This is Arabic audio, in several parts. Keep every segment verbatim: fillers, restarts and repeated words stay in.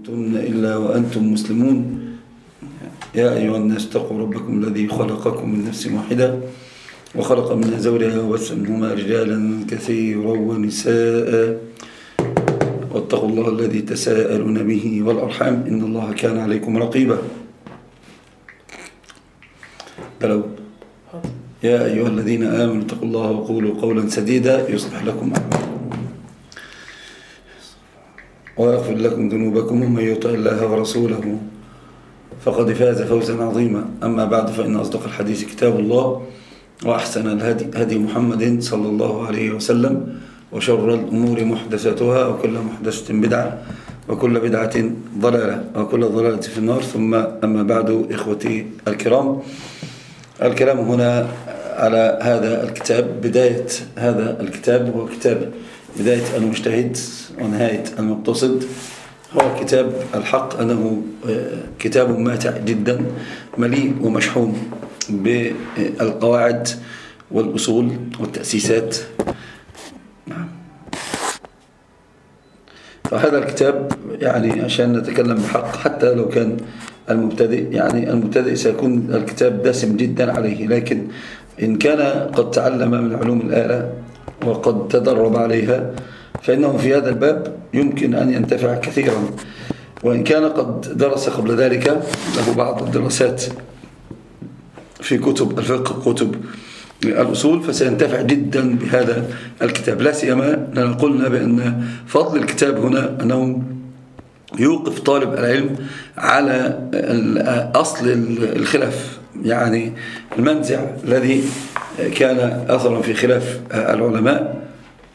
تموتن إلا وأنتم مسلمون. يا أيها الناس اتقوا ربكم الذي خلقكم من نفس واحدة وخلق منها زوجها وبث منهما رجالا كثيرا ونساء واتقوا الله الذي تساءلون به والأرحام إن الله كان عليكم رقيبا. بلو يا أيها الذين آمنوا اتقوا الله وقولوا قولا سديدا يصلح لكم أعمالكم ويغفر لكم ذنوبكم ومن يطع الله ورسوله فقد فاز فوزا عظيما. أما بعد فإن أصدق الحديث كتاب الله وأحسن الهدي هدي محمد صلى الله عليه وسلم وشر الأمور محدثاتها وكل محدثة بدعة وكل بدعة ضلالة وكل ضلالة في النار. ثم أما بعد إخوتي الكرام، الكلام هنا على هذا الكتاب. بداية هذا الكتاب هو كتاب بداية المجتهد ونهاية المقتصد. هو كتاب الحق أنه كتاب ماتع جدا مليء ومشحون بالقواعد والأصول والتأسيسات. فهذا الكتاب يعني عشان نتكلم بحق حتى لو كان المبتدئ، يعني المبتدئ سيكون الكتاب دسم جدا عليه، لكن إن كان قد تعلم من علوم الآلة وقد تدرب عليها فإنه في هذا الباب يمكن أن ينتفع كثيرا. وإن كان قد درس قبل ذلك له بعض الدراسات في كتب الفقه كتب الأصول فسينتفع جدا بهذا الكتاب. لا سيما أننا قلنا بأن فضل الكتاب هنا أنه يوقف طالب العلم على أصل الخلاف، يعني المنزع الذي كان أثرا في خلاف العلماء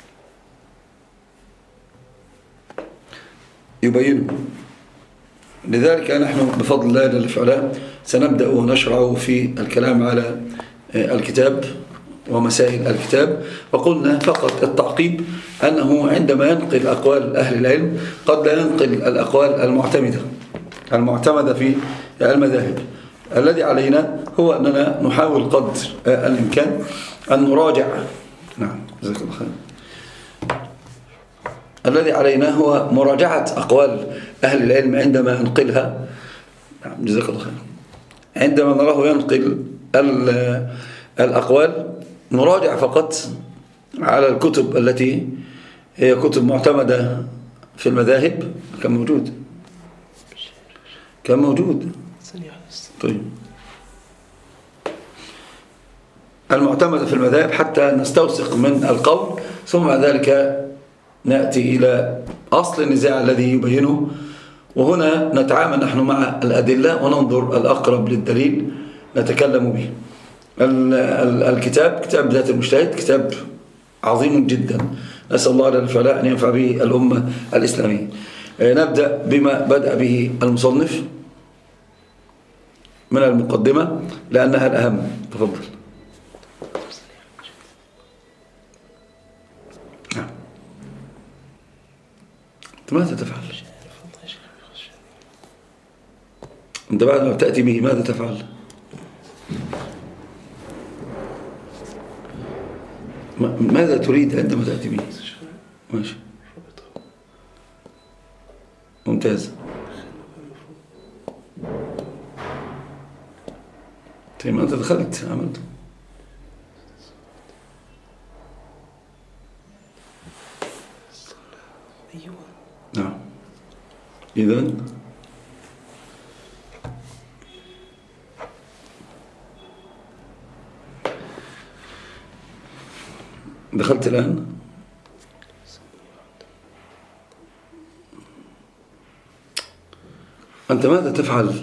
يبينه. لذلك نحن بفضل الله جل وعلا سنبدأ ونشرع في الكلام على الكتاب ومسائل الكتاب. وقلنا فقط التعقيب أنه عندما ينقل أقوال أهل العلم قد لا ينقل الأقوال المعتمدة المعتمدة في المذاهب. الذي علينا هو أننا نحاول قدر الإمكان أن نراجع. نعم جزاك الله خير. الذي علينا هو مراجعة أقوال أهل العلم عندما ينقلها. نعم جزاك الله خير. عندما نراه ينقل الأقوال نراجع فقط على الكتب التي هي كتب معتمدة في المذاهب. كان موجود كان موجود طيب المعتمدة في المذاهب حتى نستوثق من القول، ثم ذلك نأتي إلى أصل النزاع الذي يبينه. وهنا نتعامل نحن مع الأدلة وننظر الأقرب للدليل نتكلم به. الكتاب كتاب بداية المجتهد كتاب عظيم جدا، نسأل الله جل وعلا أن ينفع به الأمة الإسلامية. نبدأ بما بدأ به المصنف من المقدمة لأنها الأهم. تفضل. ماذا تفعل أنت بعد ما تأتي به؟ ماذا تفعل؟ ماذا تريد عندما تأتي به؟ ماشي ممتاز. طيب ما أنت دخلت عملته. نعم إذن دخلت الآن. أنت ماذا تفعل؟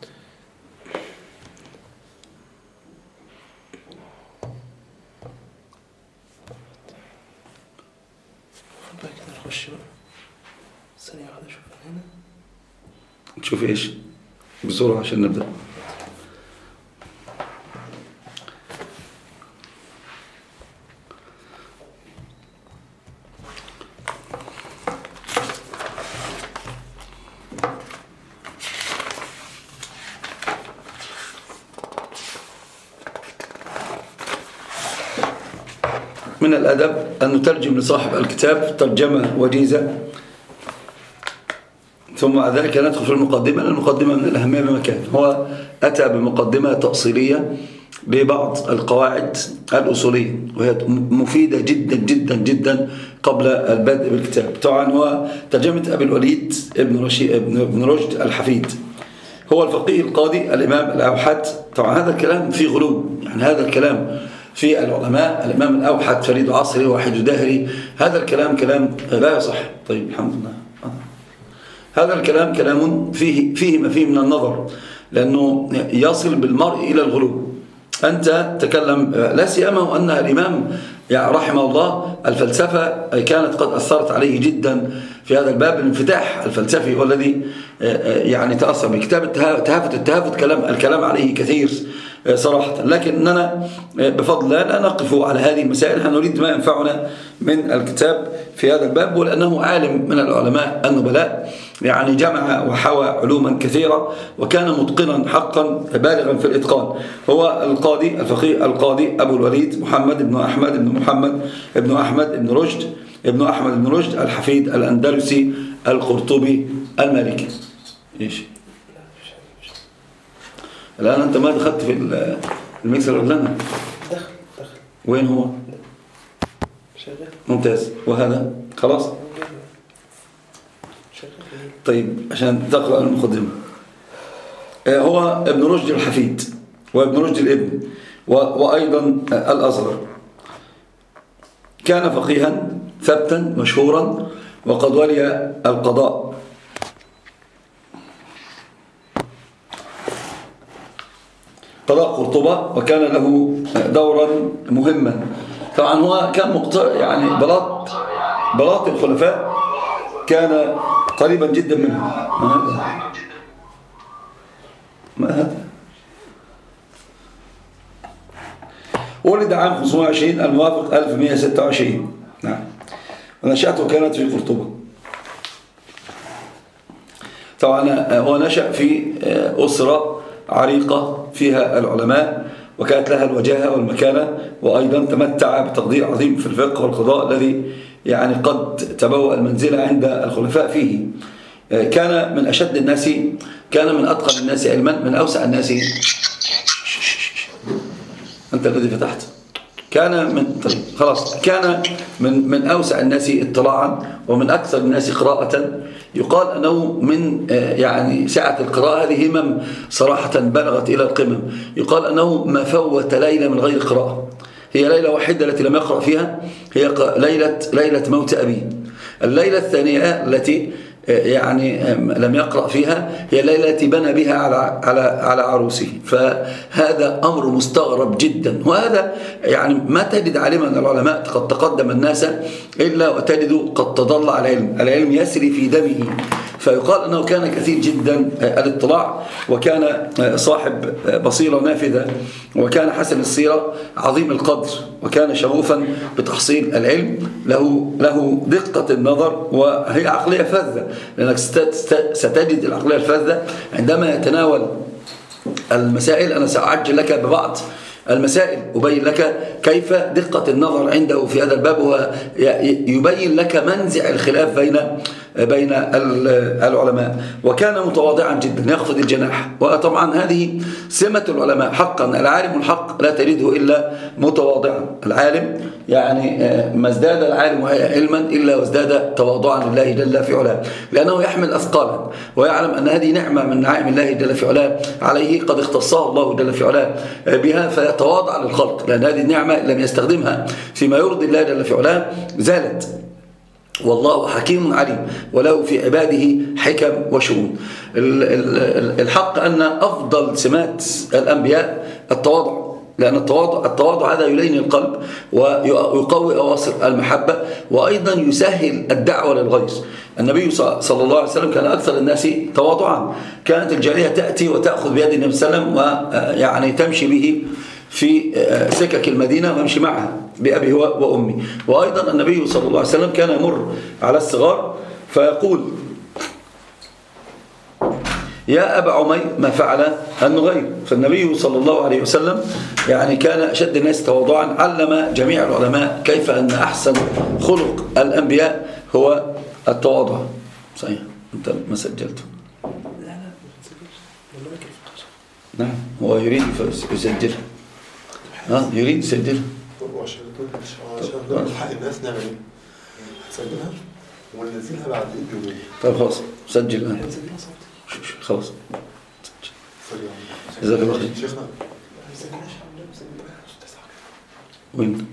نشوف إيش بسرعة عشان نبدأ. من الأدب أن نترجم لصاحب الكتاب ترجمة وجيزة ثم بعد ذلك ندخل في المقدمة. المقدمة من الأهمية بمكان. هو أتى بمقدمة تأصيلية لبعض القواعد الأصولية، وهي مفيدة جدا جدا جدا قبل البدء بالكتاب. طبعا هو ترجمة أبي الوليد ابن ابن رشد الحفيد، هو الفقيه القاضي الإمام الأوحد. طبعا هذا الكلام فيه غلو، يعني هذا الكلام في العلماء الإمام الأوحد فريد عصري واحد داهري، هذا الكلام كلام لا يصح. طيب الحمد لله. هذا الكلام كلام فيه فيه ما فيه من النظر، لأنه يصل بالمرء إلى الغلو. أنت تكلم لا سيما وأن الإمام يعني رحمه الله الفلسفة كانت قد أثرت عليه جدا في هذا الباب. الانفتاح الفلسفي والذي يعني تأثر بكتاب التهافت. التهافت كلام الكلام عليه كثير صراحة، لكننا بفضل الله لا نقف على هذه المسائل. نحن نريد ما ينفعنا من الكتاب في هذا الباب، ولأنه عالم من العلماء النبلاء، يعني جمع وحوى علوما كثيرة وكان متقنا حقا بالغا في الإتقان. هو القاضي الفقيه القاضي أبو الوليد محمد بن أحمد بن محمد بن أحمد بن رشد ابن أحمد بن رشد الحفيد الأندلسي القرطبي المالكي. إيش الآن أنت ما دخلت في الميكسر ولا أنا؟ دخل دخل. وين هو؟ شغال. ممتاز. وهذا خلاص؟ شغال. طيب عشان تقرأ المقدمة. هو ابن رشد الحفيد وابن رشد الابن وأيضا الأصغر. كان فقيها ثبتا مشهورا وقد ولي القضاء. قضاء قرطبة، وكان له دورا مهما. طبعا هو كان مقتر يعني بلاط بلاط الخلفاء كان قريبا جدا منه. ما هذا؟ ما هذا؟ ولد عام خمسمائة وعشرين الموافق ألف ومئة وستة وعشرين. نعم. ونشأته كانت في قرطبة. طبعا هو نشأ في أسرة عريقة فيها العلماء، وكانت لها الوجاهة والمكانة، وأيضا تمتع بتقدير عظيم في الفقه والقضاء الذي يعني قد تبوأ المنزلة عند الخلفاء فيه. كان من أشد الناس، كان من أتقن الناس علما، من أوسع الناس. أنت الذي فتحت. كان من طيب خلاص كان من من أوسع الناس اطلاعا ومن أكثر الناس قراءة. يقال أنه من يعني سعة القراءة هذه همم صراحة بلغت إلى القمم. يقال أنه ما فوت ليلة من غير قراءة. هي ليلة واحدة التي لم يقرأ فيها، هي ليلة ليلة موت أبيه. الليلة الثانية التي يعني لم يقرأ فيها هي الليلة التي بنى بها على على على عروسه. فهذا أمر مستغرب جدا، وهذا يعني ما تجد عالما من العلماء قد تقدم الناس إلا وتجد قد تضلع العلم. العلم يسري في دمه. فيقال أنه كان كثير جدا الاطلاع، وكان صاحب بصيرة نافذة، وكان حسن السيرة عظيم القدر، وكان شغوفا بتحصيل العلم، له له دقة النظر، وهي عقلية فذة، لأنك ستجد العقلية الفذة عندما يتناول المسائل. أنا سأعجل لك ببعض المسائل، أبين لك كيف دقة النظر عنده في هذا الباب، ويبين لك منزع الخلاف بين بين العلماء. وكان متواضعا جدا يخفض الجناح، وطبعا هذه سمة العلماء حقا. العالم الحق لا تجده إلا متواضعا. العالم يعني ما ازداد العالم علما إلا وازداد تواضعا لله جل في علاه، لأنه يحمل أثقالا ويعلم أن هذه نعمة من نعم الله جل في علاه عليه، قد اختصها الله جل في علاه بها، فيتواضع للخلق، لأن هذه النعمة لم يستخدمها فيما يرضي الله جل في علاه زالت. والله حكيم عليم، وله في عباده حكم وشؤون. الحق أن أفضل سمات الأنبياء التواضع، لأن التواضع, التواضع هذا يلين القلب ويقوي أواصر المحبة، وأيضا يسهل الدعوة للغير. النبي صلى الله عليه وسلم كان أكثر الناس تواضعا. كانت الجارية تأتي وتأخذ بيد النبي صلى الله عليه وسلم ويعني تمشي به في سكك المدينة ويمشي معها بأبي وأمي. وأيضا النبي صلى الله عليه وسلم كان يمر على الصغار فيقول: يا أبا عمي ما فعل النغير. فالنبي صلى الله عليه وسلم يعني كان أشد الناس تواضعا، علم جميع العلماء كيف أن أحسن خلق الأنبياء هو التواضع. صحيح. أنت ما سجلته. لا لا ما تسجلش الملك الفقهاء. نعم هو يريد يسجلها. ها يريد يسجلها. وعشان عشان حق الناس نعمل ايه؟ هتسجلها وننزلها بعد ايه؟ طيب خلاص سجل الآن. هنسجلها صوتي. خلاص. سوري جزاك الله خير. شيخنا ما نسجلهاش عندنا مسجلها. وين؟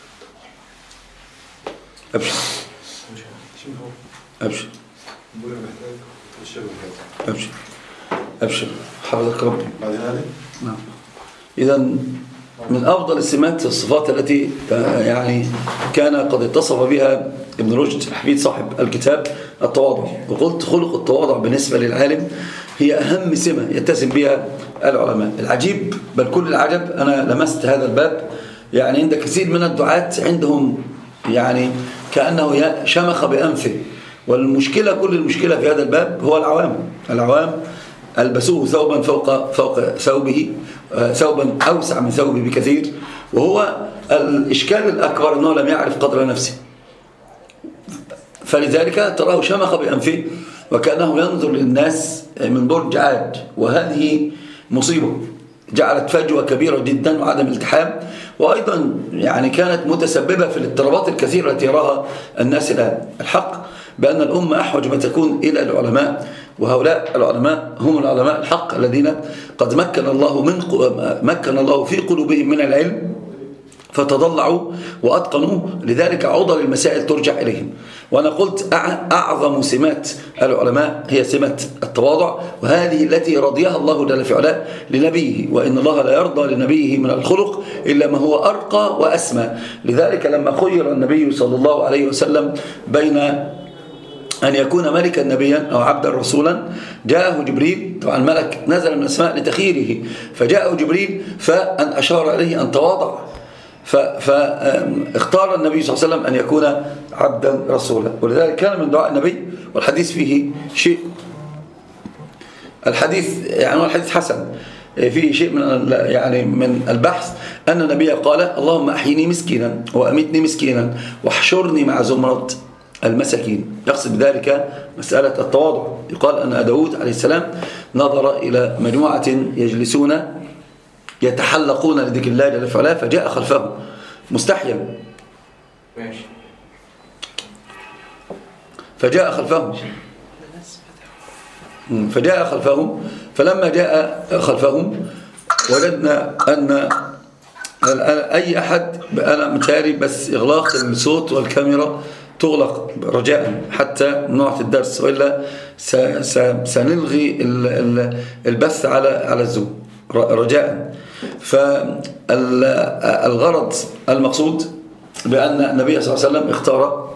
أبشر شنو هو؟ أبشر بقول محتاج تشرب الحاجة. أبشر أبشر حفظك ربي. بعدين هذه؟ نعم. إذا من أفضل السمات الصفات التي يعني كان قد اتصف بها ابن رشد الحفيد صاحب الكتاب التواضع، وقلت خلق التواضع بالنسبة للعالم هي أهم سمة يتسم بها العلماء. العجيب بل كل العجب أنا لمست هذا الباب يعني عند كثير من الدعاة عندهم يعني كأنه شمخ بأنفه، والمشكلة كل المشكلة في هذا الباب هو العوام. العوام ألبسوه ثوبا فوق فوق ثوبه، ثوبا أوسع من ثوبه بكثير، وهو الإشكال الأكبر أنه لم يعرف قدر نفسه، فلذلك تراه شمخ بأنفه وكأنه ينظر للناس من برج عاج، وهذه مصيبة جعلت فجوة كبيرة جدا وعدم التحام، وأيضا يعني كانت متسببة في الاضطرابات الكثيرة التي يراها الناس الآن. الحق بأن الأمة أحوج ما تكون إلى العلماء، وهؤلاء العلماء هم العلماء الحق الذين قد مكن الله من مكن الله في قلوبهم من العلم فتضلعوا وأتقنوا، لذلك عضل المسائل ترجع إليهم. وأنا قلت أعظم سمات العلماء هي سمة التواضع، وهذه التي رضيها الله جل في علاه لنبيه، وإن الله لا يرضى لنبيه من الخلق إلا ما هو أرقى وأسمى. لذلك لما خير النبي صلى الله عليه وسلم بين أن يكون ملكا نبيا أو عبدا رسولا، جاءه جبريل، طبعا الملك نزل من السماء لتخييره، فجاءه جبريل فأن أشار إليه أن تواضع، فاختار النبي صلى الله عليه وسلم أن يكون عبدا رسولا. ولذلك كان من دعاء النبي، والحديث فيه شيء، الحديث يعني هو الحديث حسن، فيه شيء من يعني من البحث أن النبي قال: اللهم أحيني مسكينا وأمتني مسكينا واحشرني مع زمرة المساكين. يقصد بذلك مسألة التواضع. يقال أن داود عليه السلام نظر إلى مجموعة يجلسون يتحلقون لذكر الله جل وعلا، فجاء خلفه مستحيا، فجاء خلفهم فجاء خلفهم فلما جاء خلفهم وجدنا أن أي أحد، أنا متهيألي بس إغلاق الصوت والكاميرا تغلق رجاء حتى نعطي الدرس، وإلا سنلغي البث على على الزوم رجاء. فالغرض المقصود بأن النبي صلى الله عليه وسلم اختار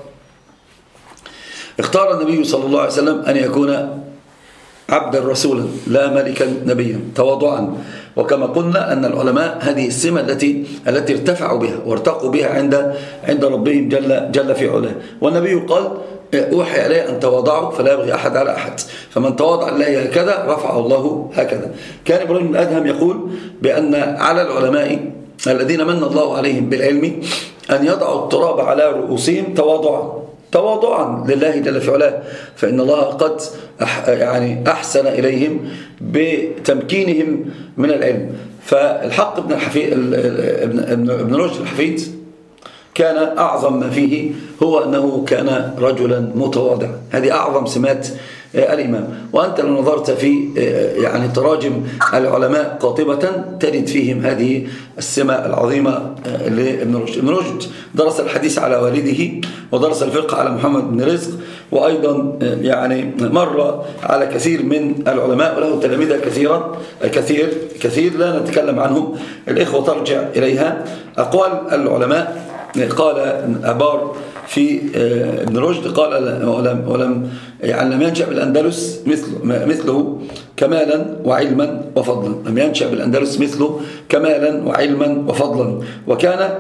اختار النبي صلى الله عليه وسلم أن يكون عبدا رسولا لا ملكا نبيا تواضعا. وكما قلنا أن العلماء هذه السمة التي التي ارتفعوا بها وارتقوا بها عند عند ربهم جل جل في علاه. والنبي قال: أوحي عليه أن تواضعوا فلا يبغي أحد على أحد، فمن تواضع لله هكذا رفعه الله هكذا. كان إبراهيم بن أدهم يقول بأن على العلماء الذين من الله عليهم بالعلم أن يضعوا التراب على رؤوسهم تواضعا تواضعا لله جل في علاه، فإن الله قد يعني أحسن إليهم بتمكينهم من العلم. فالحق ابن الحفيد ابن ابن رشد الحفيد كان أعظم ما فيه هو أنه كان رجلا متواضعا. هذه أعظم سمات الإمام. وأنت لو نظرت في يعني تراجم العلماء قاطبة تجد فيهم هذه السمة العظيمة لابن رشد. ابن رشد درس الحديث على والده، ودرس الفقه على محمد بن رزق، وأيضا يعني مر على كثير من العلماء، وله تلاميذ كثيرا كثير كثير لا نتكلم عنهم، الإخوة ترجع إليها. أقوال العلماء قال أبار في ابن رشد قال: ولم, ولم يعني لم ينشأ بالأندلس مثله, مثله كمالا وعلما وفضلا. لم ينشأ بالأندلس مثله كمالا وعلما وفضلا، وكان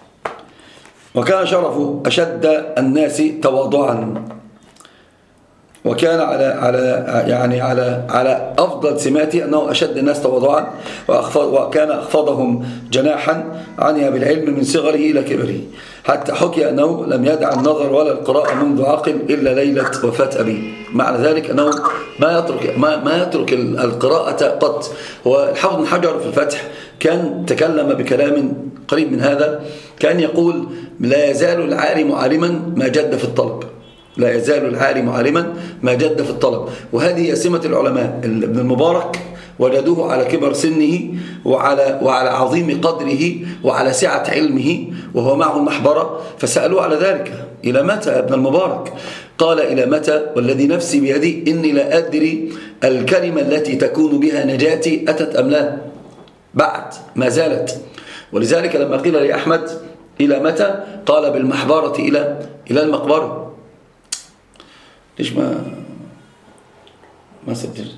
وكان شرفه أشد الناس تواضعا. وكان على على يعني على على أفضل سماته أنه أشد الناس تواضعا، وكان أخفضهم جناحا عنها بالعلم من صغره إلى كبره، حتى حكي أنه لم يدع النظر ولا القراءة منذ عقل إلا ليلة وفاة أبيه. معنى ذلك أنه ما يترك ما, ما يترك القراءة قط. هو الحافظ بن حجر في الفتح كان تكلم بكلام قريب من هذا، كان يقول لا يزال العالم عالما ما جد في الطلب، لا يزال العالم عالما ما جد في الطلب. وهذه سمة العلماء. ابن المبارك وجدوه على كبر سنه وعلى, وعلى عظيم قدره وعلى سعة علمه وهو معه المحبرة، فسألوه على ذلك: إلى متى ابن المبارك؟ قال: إلى متى والذي نفسي بيدي إني لا أدري الكلمة التي تكون بها نجاتي أتت أم لا، بعد ما زالت. ولذلك لما قيل لأحمد إلى متى؟ قال: بالمحبرة إلى إلى المقبرة. ليش ما ما سجلت؟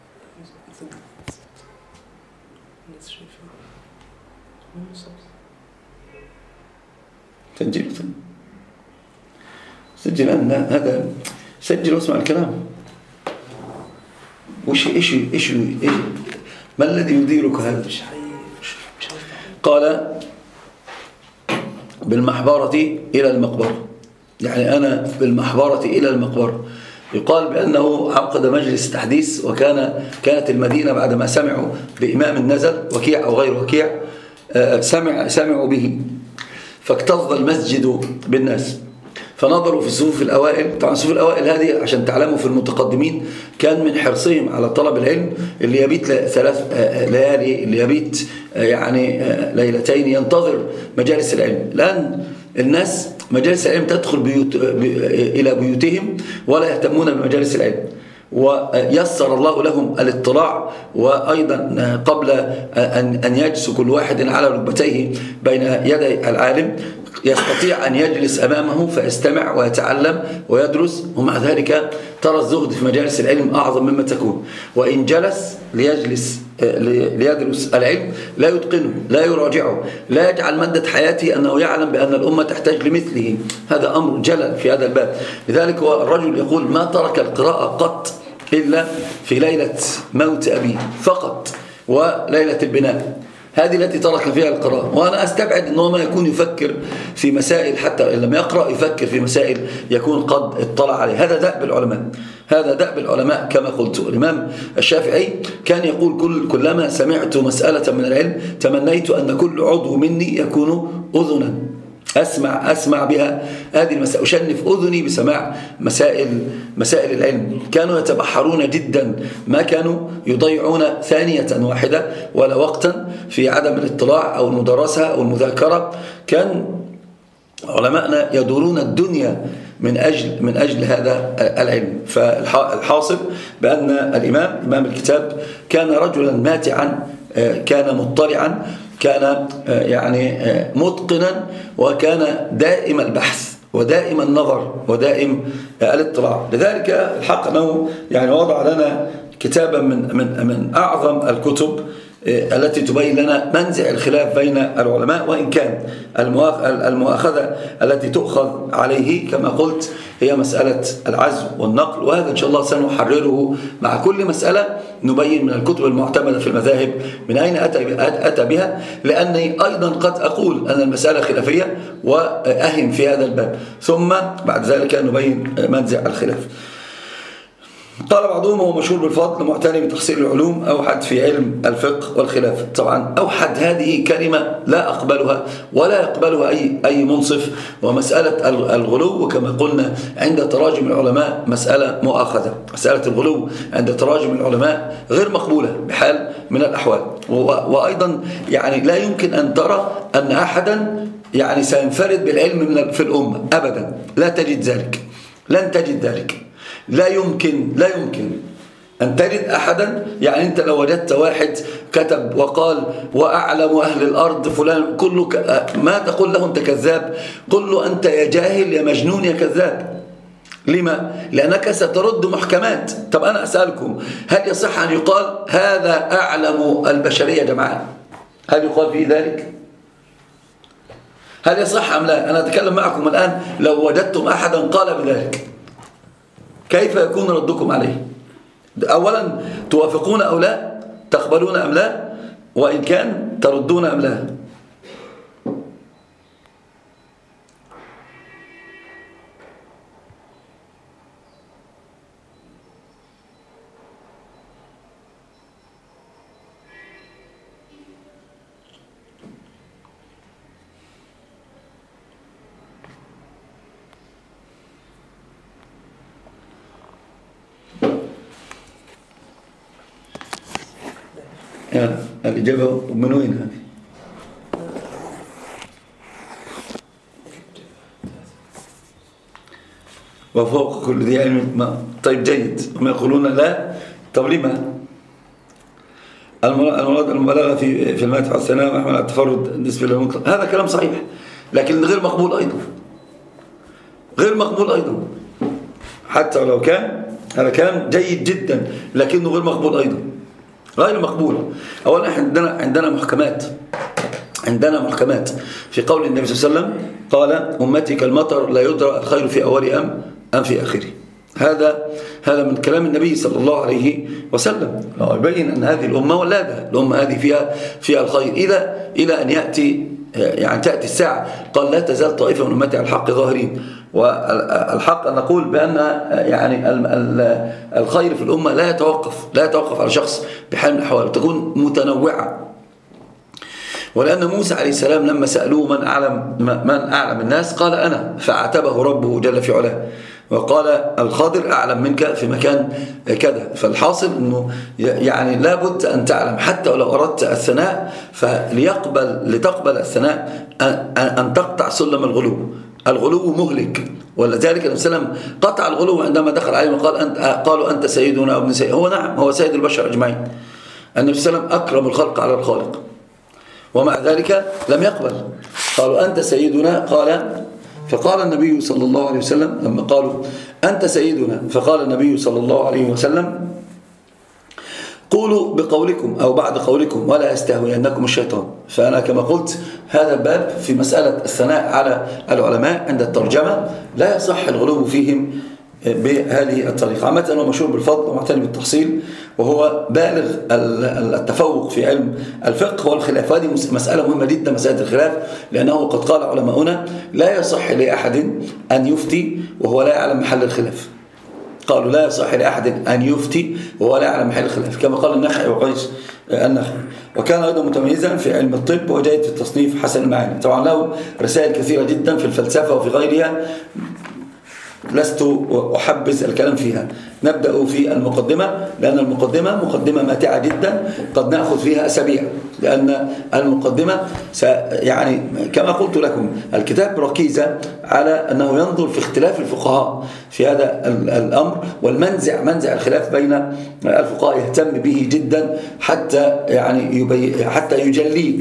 سجل سجل أن هذا سجل واسمع الكلام. وش إيش إيش إيش ما الذي يديرك هذا؟ قال: بالمحبرة إلى المقبرة، يعني أنا بالمحبرة إلى المقبرة. يقال بأنه عقد مجلس تحديث، وكان كانت المدينة بعدما سمعوا بإمام نزل وكيع أو غير وكيع سمع سمعوا به، فاكتظ المسجد بالناس، فنظروا في الصفوف الأوائل. طبعا الصفوف الأوائل هذه عشان تعلموا في المتقدمين كان من حرصهم على طلب العلم، اللي يبيت ثلاث ليالي، اللي يبيت يعني ليلتين ينتظر مجالس العلم. لأن الناس مجالس العلم تدخل بيوت إلى بيوتهم ولا يهتمون بمجالس العلم، ويسر الله لهم الاطلاع. وأيضا قبل أن يجلس كل واحد على ركبتيه بين يدي العالم يستطيع أن يجلس أمامه فيستمع ويتعلم ويدرس. ومع ذلك ترى الزهد في مجالس العلم أعظم مما تكون. وإن جلس ليجلس ليدرس العلم لا يتقنه، لا يراجعه، لا يجعل مادة حياته أنه يعلم بأن الأمة تحتاج لمثله. هذا أمر جلل في هذا الباب. لذلك هو الرجل يقول: ما ترك القراءة قط إلا في ليلة موت أبيه فقط وليلة البناء، هذه التي ترك فيها القراءة. وأنا أستبعد أنه ما يكون يفكر في مسائل، حتى إن لم يقرأ يفكر في مسائل يكون قد اطلع عليه. هذا دأب العلماء، هذا دأب العلماء كما قلت. الإمام الشافعي كان يقول: كل كلما سمعت مسألة من العلم تمنيت أن كل عضو مني يكون أذنا أسمع أسمع بها هذه المسائل، أشنف أذني بسماع مسائل مسائل العلم. كانوا يتبحرون جدا، ما كانوا يضيعون ثانية واحدة ولا وقتا في عدم الاطلاع أو المدرسة أو المذاكرة. كان علماءنا يدورون الدنيا من أجل من أجل هذا العلم. فالحاصل بأن الإمام إمام الكتاب كان رجلا ماتعا، كان مطلعا، كان يعني متقنا، وكان دائم البحث ودائم النظر ودائم الاطلاع. لذلك الحق أنه يعني وضع لنا كتابا من من من أعظم الكتب التي تبين لنا منزع الخلاف بين العلماء. وإن كان المؤاخذة التي تؤخذ عليه كما قلت هي مسألة العزو والنقل، وهذا إن شاء الله سنحرره مع كل مسألة نبين من الكتب المعتمدة في المذاهب من أين أتى بها، لأني أيضا قد أقول أن المسألة خلافية وأهم في هذا الباب، ثم بعد ذلك نبين منزع الخلاف. قال بعضهم: هو مشهور بالفضل معتني بتحصيل العلوم، أوحد في علم الفقه والخلاف. طبعا أوحد هذه كلمة لا أقبلها ولا يقبلها أي أي منصف. ومسألة الغلو كما قلنا عند تراجم العلماء مسألة مؤاخذة. مسألة الغلو عند تراجم العلماء غير مقبولة بحال من الأحوال. وأيضا يعني لا يمكن أن ترى أن أحدا يعني سينفرد بالعلم من في الأمة أبدا، لا تجد ذلك، لن تجد ذلك، لا يمكن لا يمكن أن تجد أحدا. يعني أنت لو وجدت واحد كتب وقال: وأعلم أهل الأرض فلان، كله ما تقول له أنت كذاب، قل له أنت يا جاهل يا مجنون يا كذاب. لما؟ لأنك سترد محكمات. طب أنا أسألكم: هل يصح أن يقال هذا أعلم البشرية جمعاء؟ هل يقال فيه ذلك؟ هل يصح أم لا؟ أنا أتكلم معكم الآن لو وجدتم أحدا قال بذلك، كيف يكون ردكم عليه؟ أولا توافقون أو لا، تقبلون أم لا، وإن كان تردون أم لا. يعني الإجابة من وين هذه؟ وفوق كل ذي علم ما. طيب جيد. هم يقولون لا. طب لما؟ المراد المبالغة في في المدح والثناء ويحمل على التفرد بالنسبة للمطلق، هذا كلام صحيح لكن غير مقبول أيضا، غير مقبول أيضا، حتى ولو كان هذا كلام جيد جدا لكنه غير مقبول أيضا، غير مقبول. أولا عندنا عندنا محكمات، عندنا محكمات في قول النبي صلى الله عليه وسلم قال أمتي كالمطر لا يدرى الخير في أول أم أم في آخره. هذا هذا من كلام النبي صلى الله عليه وسلم، يبين أن هذه الأمة ولادة، الأمة هذه فيها فيها الخير إلى إلى أن يأتي يعني تأتي الساعة. قال لا تزال طائفة من أمتي على الحق ظاهرين. والحق أن نقول بأن يعني الخير في الأمة لا يتوقف لا يتوقف على شخص بحال من الأحوال، تكون متنوعة. ولأن موسى عليه السلام لما سألوه من أعلم من أعلم الناس قال أنا، فاعتبه ربه جل في علاه، وقال الخضر أعلم منك في مكان كذا. فالحاصل أنه يعني لابد أن تعلم حتى ولو أردت الثناء، فليقبل لتقبل الثناء أن تقطع سلم الغلو. الغلو مهلك، ولذلك النبي صلى الله عليه وسلم قطع الغلو عندما دخل عليهم وقال أنت قالوا أنت سيدنا وابن سيد. هو نعم هو سيد البشر أجمعين، النبي صلى الله عليه وسلم أكرم الخلق على الخالق، ومع ذلك لم يقبل. قالوا أنت سيدنا، قال فقال النبي صلى الله عليه وسلم لما قالوا أنت سيدنا، فقال النبي صلى الله عليه وسلم قولوا بقولكم أو بعد قولكم ولا يستهوينكم الشيطان. فأنا كما قلت هذا الباب في مسألة الثناء على العلماء عند الترجمة لا يصح الغلو فيهم بهذه الطريقة. عامة هو مشهور بالفضل ومعتني بالتحصيل، وهو بالغ التفوق في علم الفقه والخلاف. هذه مسألة مهمة جدا مسألة الخلاف، لأنه قد قال علماؤنا لا يصح لأحد أن يفتي وهو لا يعلم محل الخلاف. قالوا لا يصح لأحد أن يفتي وهو لا يعلم محل الخلاف، كما قال النخعي وقيس النخعي. وكان أيضا متميزا في علم الطب وجيد في التصنيف حسن المعاني. طبعا له رسائل كثيرة جدا في الفلسفة وفي غيرها لست أحبذ الكلام فيها. نبدأ في المقدمة، لأن المقدمة مقدمة ماتعة جدا قد نأخذ فيها أسابيع، لأن المقدمة يعني كما قلت لكم الكتاب ركيزة على أنه ينظر في اختلاف الفقهاء في هذا الأمر، والمنزع منزع الخلاف بين الفقهاء يهتم به جدا حتى يعني يبي حتى يجليه.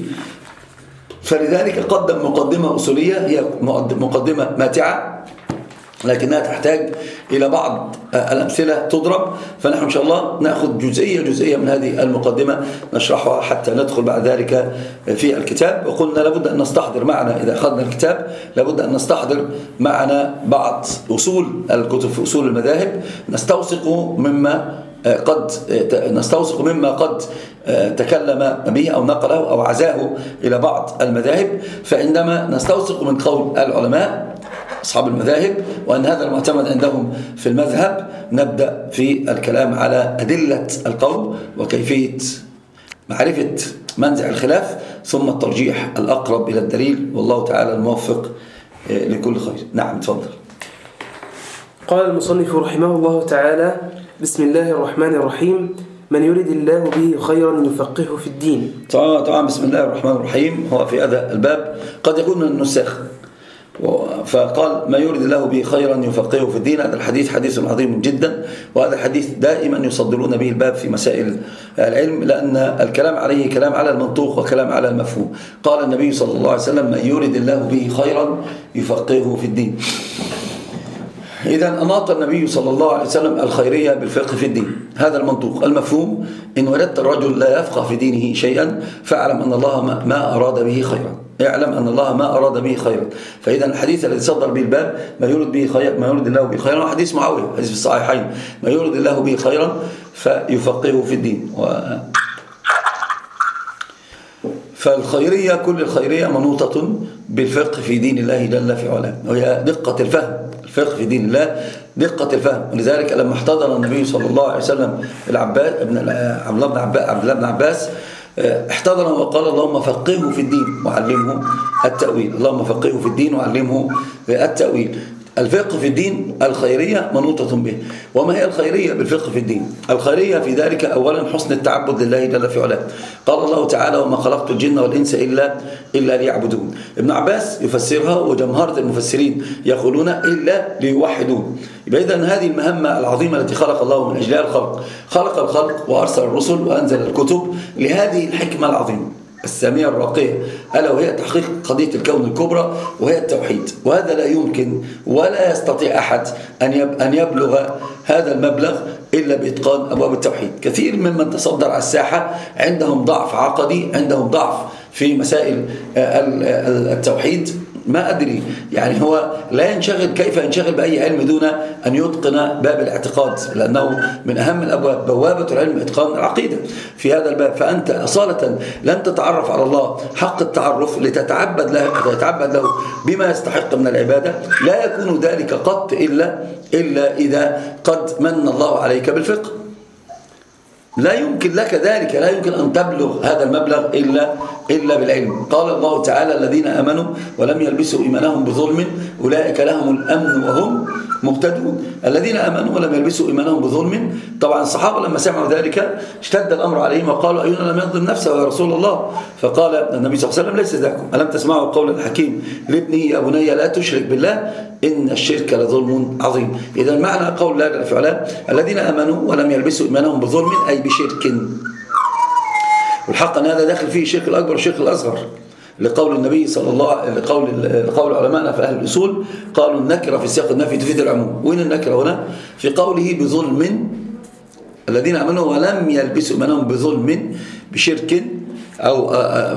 فلذلك قدم مقدمة أصولية هي مقدمة ماتعة لكنها تحتاج إلى بعض الأمثلة تضرب. فنحن إن شاء الله نأخذ جزئية جزئية من هذه المقدمة نشرحها حتى ندخل بعد ذلك في الكتاب. وقلنا لابد أن نستحضر معنا إذا أخذنا الكتاب لابد أن نستحضر معنا بعض أصول الكتب في أصول المذاهب، نستوثق مما قد نستوثق مما قد تكلم به أو نقله أو عزاه إلى بعض المذاهب. فعندما نستوثق من قول العلماء أصحاب المذاهب وأن هذا المعتمد عندهم في المذهب، نبدأ في الكلام على أدلة القول وكيفية معرفة منزع الخلاف ثم الترجيح الأقرب إلى الدليل، والله تعالى الموفق لكل خير. نعم تفضل. قال المصنف رحمه الله تعالى: بسم الله الرحمن الرحيم. من يريد الله به خيرا يفقهه في الدين. طبعا بسم الله الرحمن الرحيم هو في هذا الباب قد يكون من النساخ، فقال ما يريد الله به خيرا يفقهه في الدين. هذا الحديث حديث عظيم جدا، وهذا الحديث دائما يصدرون به الباب في مسائل العلم، لأن الكلام عليه كلام على المنطوق وكلام على المفهوم. قال النبي صلى الله عليه وسلم من يريد الله به خيرا يفقهه في الدين. إذا أناط النبي صلى الله عليه وسلم الخيرية بالفقه في الدين. هذا المنطوق المفهوم: إن وجدت الرجل لا يفقه في دينه شيئا فاعلم أن الله ما أراد به خيرا. اعلم أن الله ما أراد به خيرا. فإذا الحديث الذي صدر به الباب: ما يرد به خير ما يرد الله به خيرا، حديث معاوية، حديث في الصحيحين: ما يرد الله به خيرا فيفقهه في الدين. و... فالخيرية كل الخيرية منوطة بالفقه في دين الله جل في علاه، وهي دقة الفهم. الفقه في دين الله دقة الفهم. ولذلك لما احتضن النبي صلى الله عليه وسلم العباس ابن عبد الله بن عباس عبد الله بن عباس احتضنه وقال: اللهم فقهه في الدين وعلمه التأويل. اللهم فقهه في الدين وعلمه التأويل. الفقه في الدين الخيرية منوطة به. وما هي الخيرية بالفقه في الدين؟ الخيرية في ذلك أولا حسن التعبد لله جل في علاه. قال الله تعالى: وما خلقت الجن والإنس إلا إلا ليعبدون. ابن عباس يفسرها وجمهرة المفسرين يقولون إلا ليوحدون. يبقى إذن هذه المهمة العظيمة التي خلق الله من أجلها الخلق، خلق الخلق وأرسل الرسل وأنزل الكتب لهذه الحكمة العظيمة السامية الراقية، ألا وهي تحقيق قضية الكون الكبرى وهي التوحيد. وهذا لا يمكن ولا يستطيع أحد أن يبلغ هذا المبلغ إلا بإتقان أبواب التوحيد. كثير ممن تصدر على الساحة عندهم ضعف عقدي، عندهم ضعف في مسائل التوحيد، ما أدري يعني هو لا ينشغل كيف ينشغل بأي علم دون أن يتقن باب الاعتقاد، لأنه من أهم الأبواب بوابة العلم إتقان العقيدة في هذا الباب. فأنت أصالة لن تتعرف على الله حق التعرف لتتعبد له, لتتعبد له بما يستحق من العبادة. لا يكون ذلك قط إلا, إلا إذا قد من الله عليك بالفقه. لا يمكن لك ذلك، لا يمكن أن تبلغ هذا المبلغ إلا, إلا بالعلم. قال الله تعالى: الذين آمنوا ولم يلبسوا إيمانهم بظلم أولئك لهم الأمن وهم مهتدون. الذين آمنوا ولم يلبسوا إيمانهم بظلم. طبعا الصحابة لما سمعوا ذلك اشتد الأمر عليهم وقالوا: أينا لم يظلم نفسه يا رسول الله؟ فقال النبي صلى الله عليه وسلم: ليس ذاكم، ألم تسمعوا قول الحكيم لابنه: يا بني لا تشرك بالله إن الشرك لظلم عظيم. إذا معنى قول الله جل في علاه: الذين آمنوا ولم يلبسوا إيمانهم بظلم أي بشرك. والحق أن هذا داخل فيه الشرك الأكبر والشرك الأصغر، لقول النبي صلى الله عليه وسلم، لقول لقول علماءنا في أهل الأصول قالوا النكرة في سياق النفي تفيد العموم. وين النكرة هنا؟ في قوله بظلم، الذين آمنوا ولم يلبسوا إيمانهم بظلم بشرك أو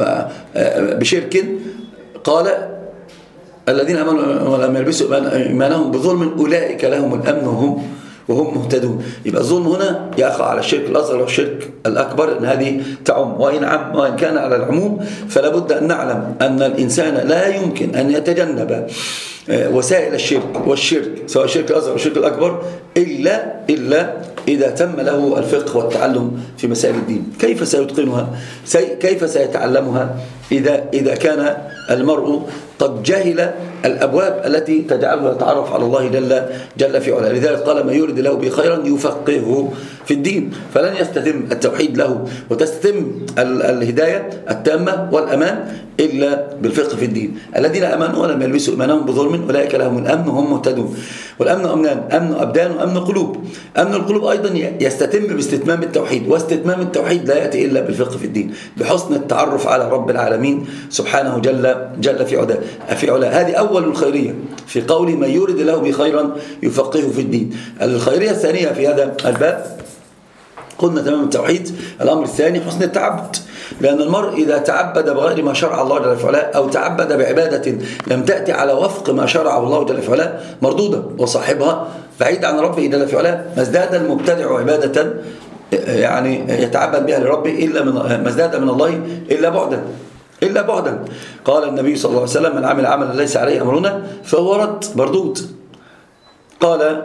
بشرك. قال: الذين آمنوا ولم يلبسوا إيمانهم بظلم أولئك لهم الأمن وهم وهم مهتدون. يبقى الظلم هنا يقع على الشرك الأصغر والشرك الأكبر، إن هذه تعم. وإن عم وإن كان على العموم فلا بد أن نعلم أن الإنسان لا يمكن أن يتجنب وسائل الشرك والشرك سواء الشرك الأصغر والشرك الأكبر إلا إلا إذا تم له الفقه والتعلم في مسائل الدين. كيف سيتقنها؟ كيف سيتعلمها إذا إذا كان المرء قد جهل الأبواب التي تجعله يتعرف على الله جل جل في علاه. لذلك قال: ما يرد له به خيرا يفقهه في الدين. فلن يستتم التوحيد له وتستتم الهداية التامة والأمان إلا بالفقه في الدين. الذين آمنوا ولم يلبسوا إيمانهم بظلم أولئك لهم الأمن وهم مهتدون. والأمن أمنان: أمن أبدان وأمن قلوب. أمن القلوب أيضا يستتم باستتمام التوحيد، واستتمام التوحيد لا يأتي إلا بالفقه في الدين، بحسن التعرف على رب العالمين سبحانه جل جل في علاه في علاه. هذه أول الخيرية في قول: من يرد له بخيرا يفقهه في الدين. الخيرية الثانية في هذا الباب قلنا تمام التوحيد. الأمر الثاني حسن التعبد، لأن المرء إذا تعبد بغير ما شرع الله جل في علاه أو تعبد بعبادة لم تأتي على وفق ما شرعه الله جل في علاه مردودة، وصاحبها بعيد عن ربه جل في علاه. ما ازداد المبتدع عبادة يعني يتعبد بها لربه إلا من ما ازداد من الله إلا بعدا إلا بعدا. قال النبي صلى الله عليه وسلم: من عمل عملا ليس عليه أمرنا فهو رد مردود. قال: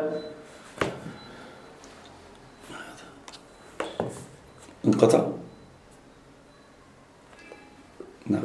انقطع. نعم.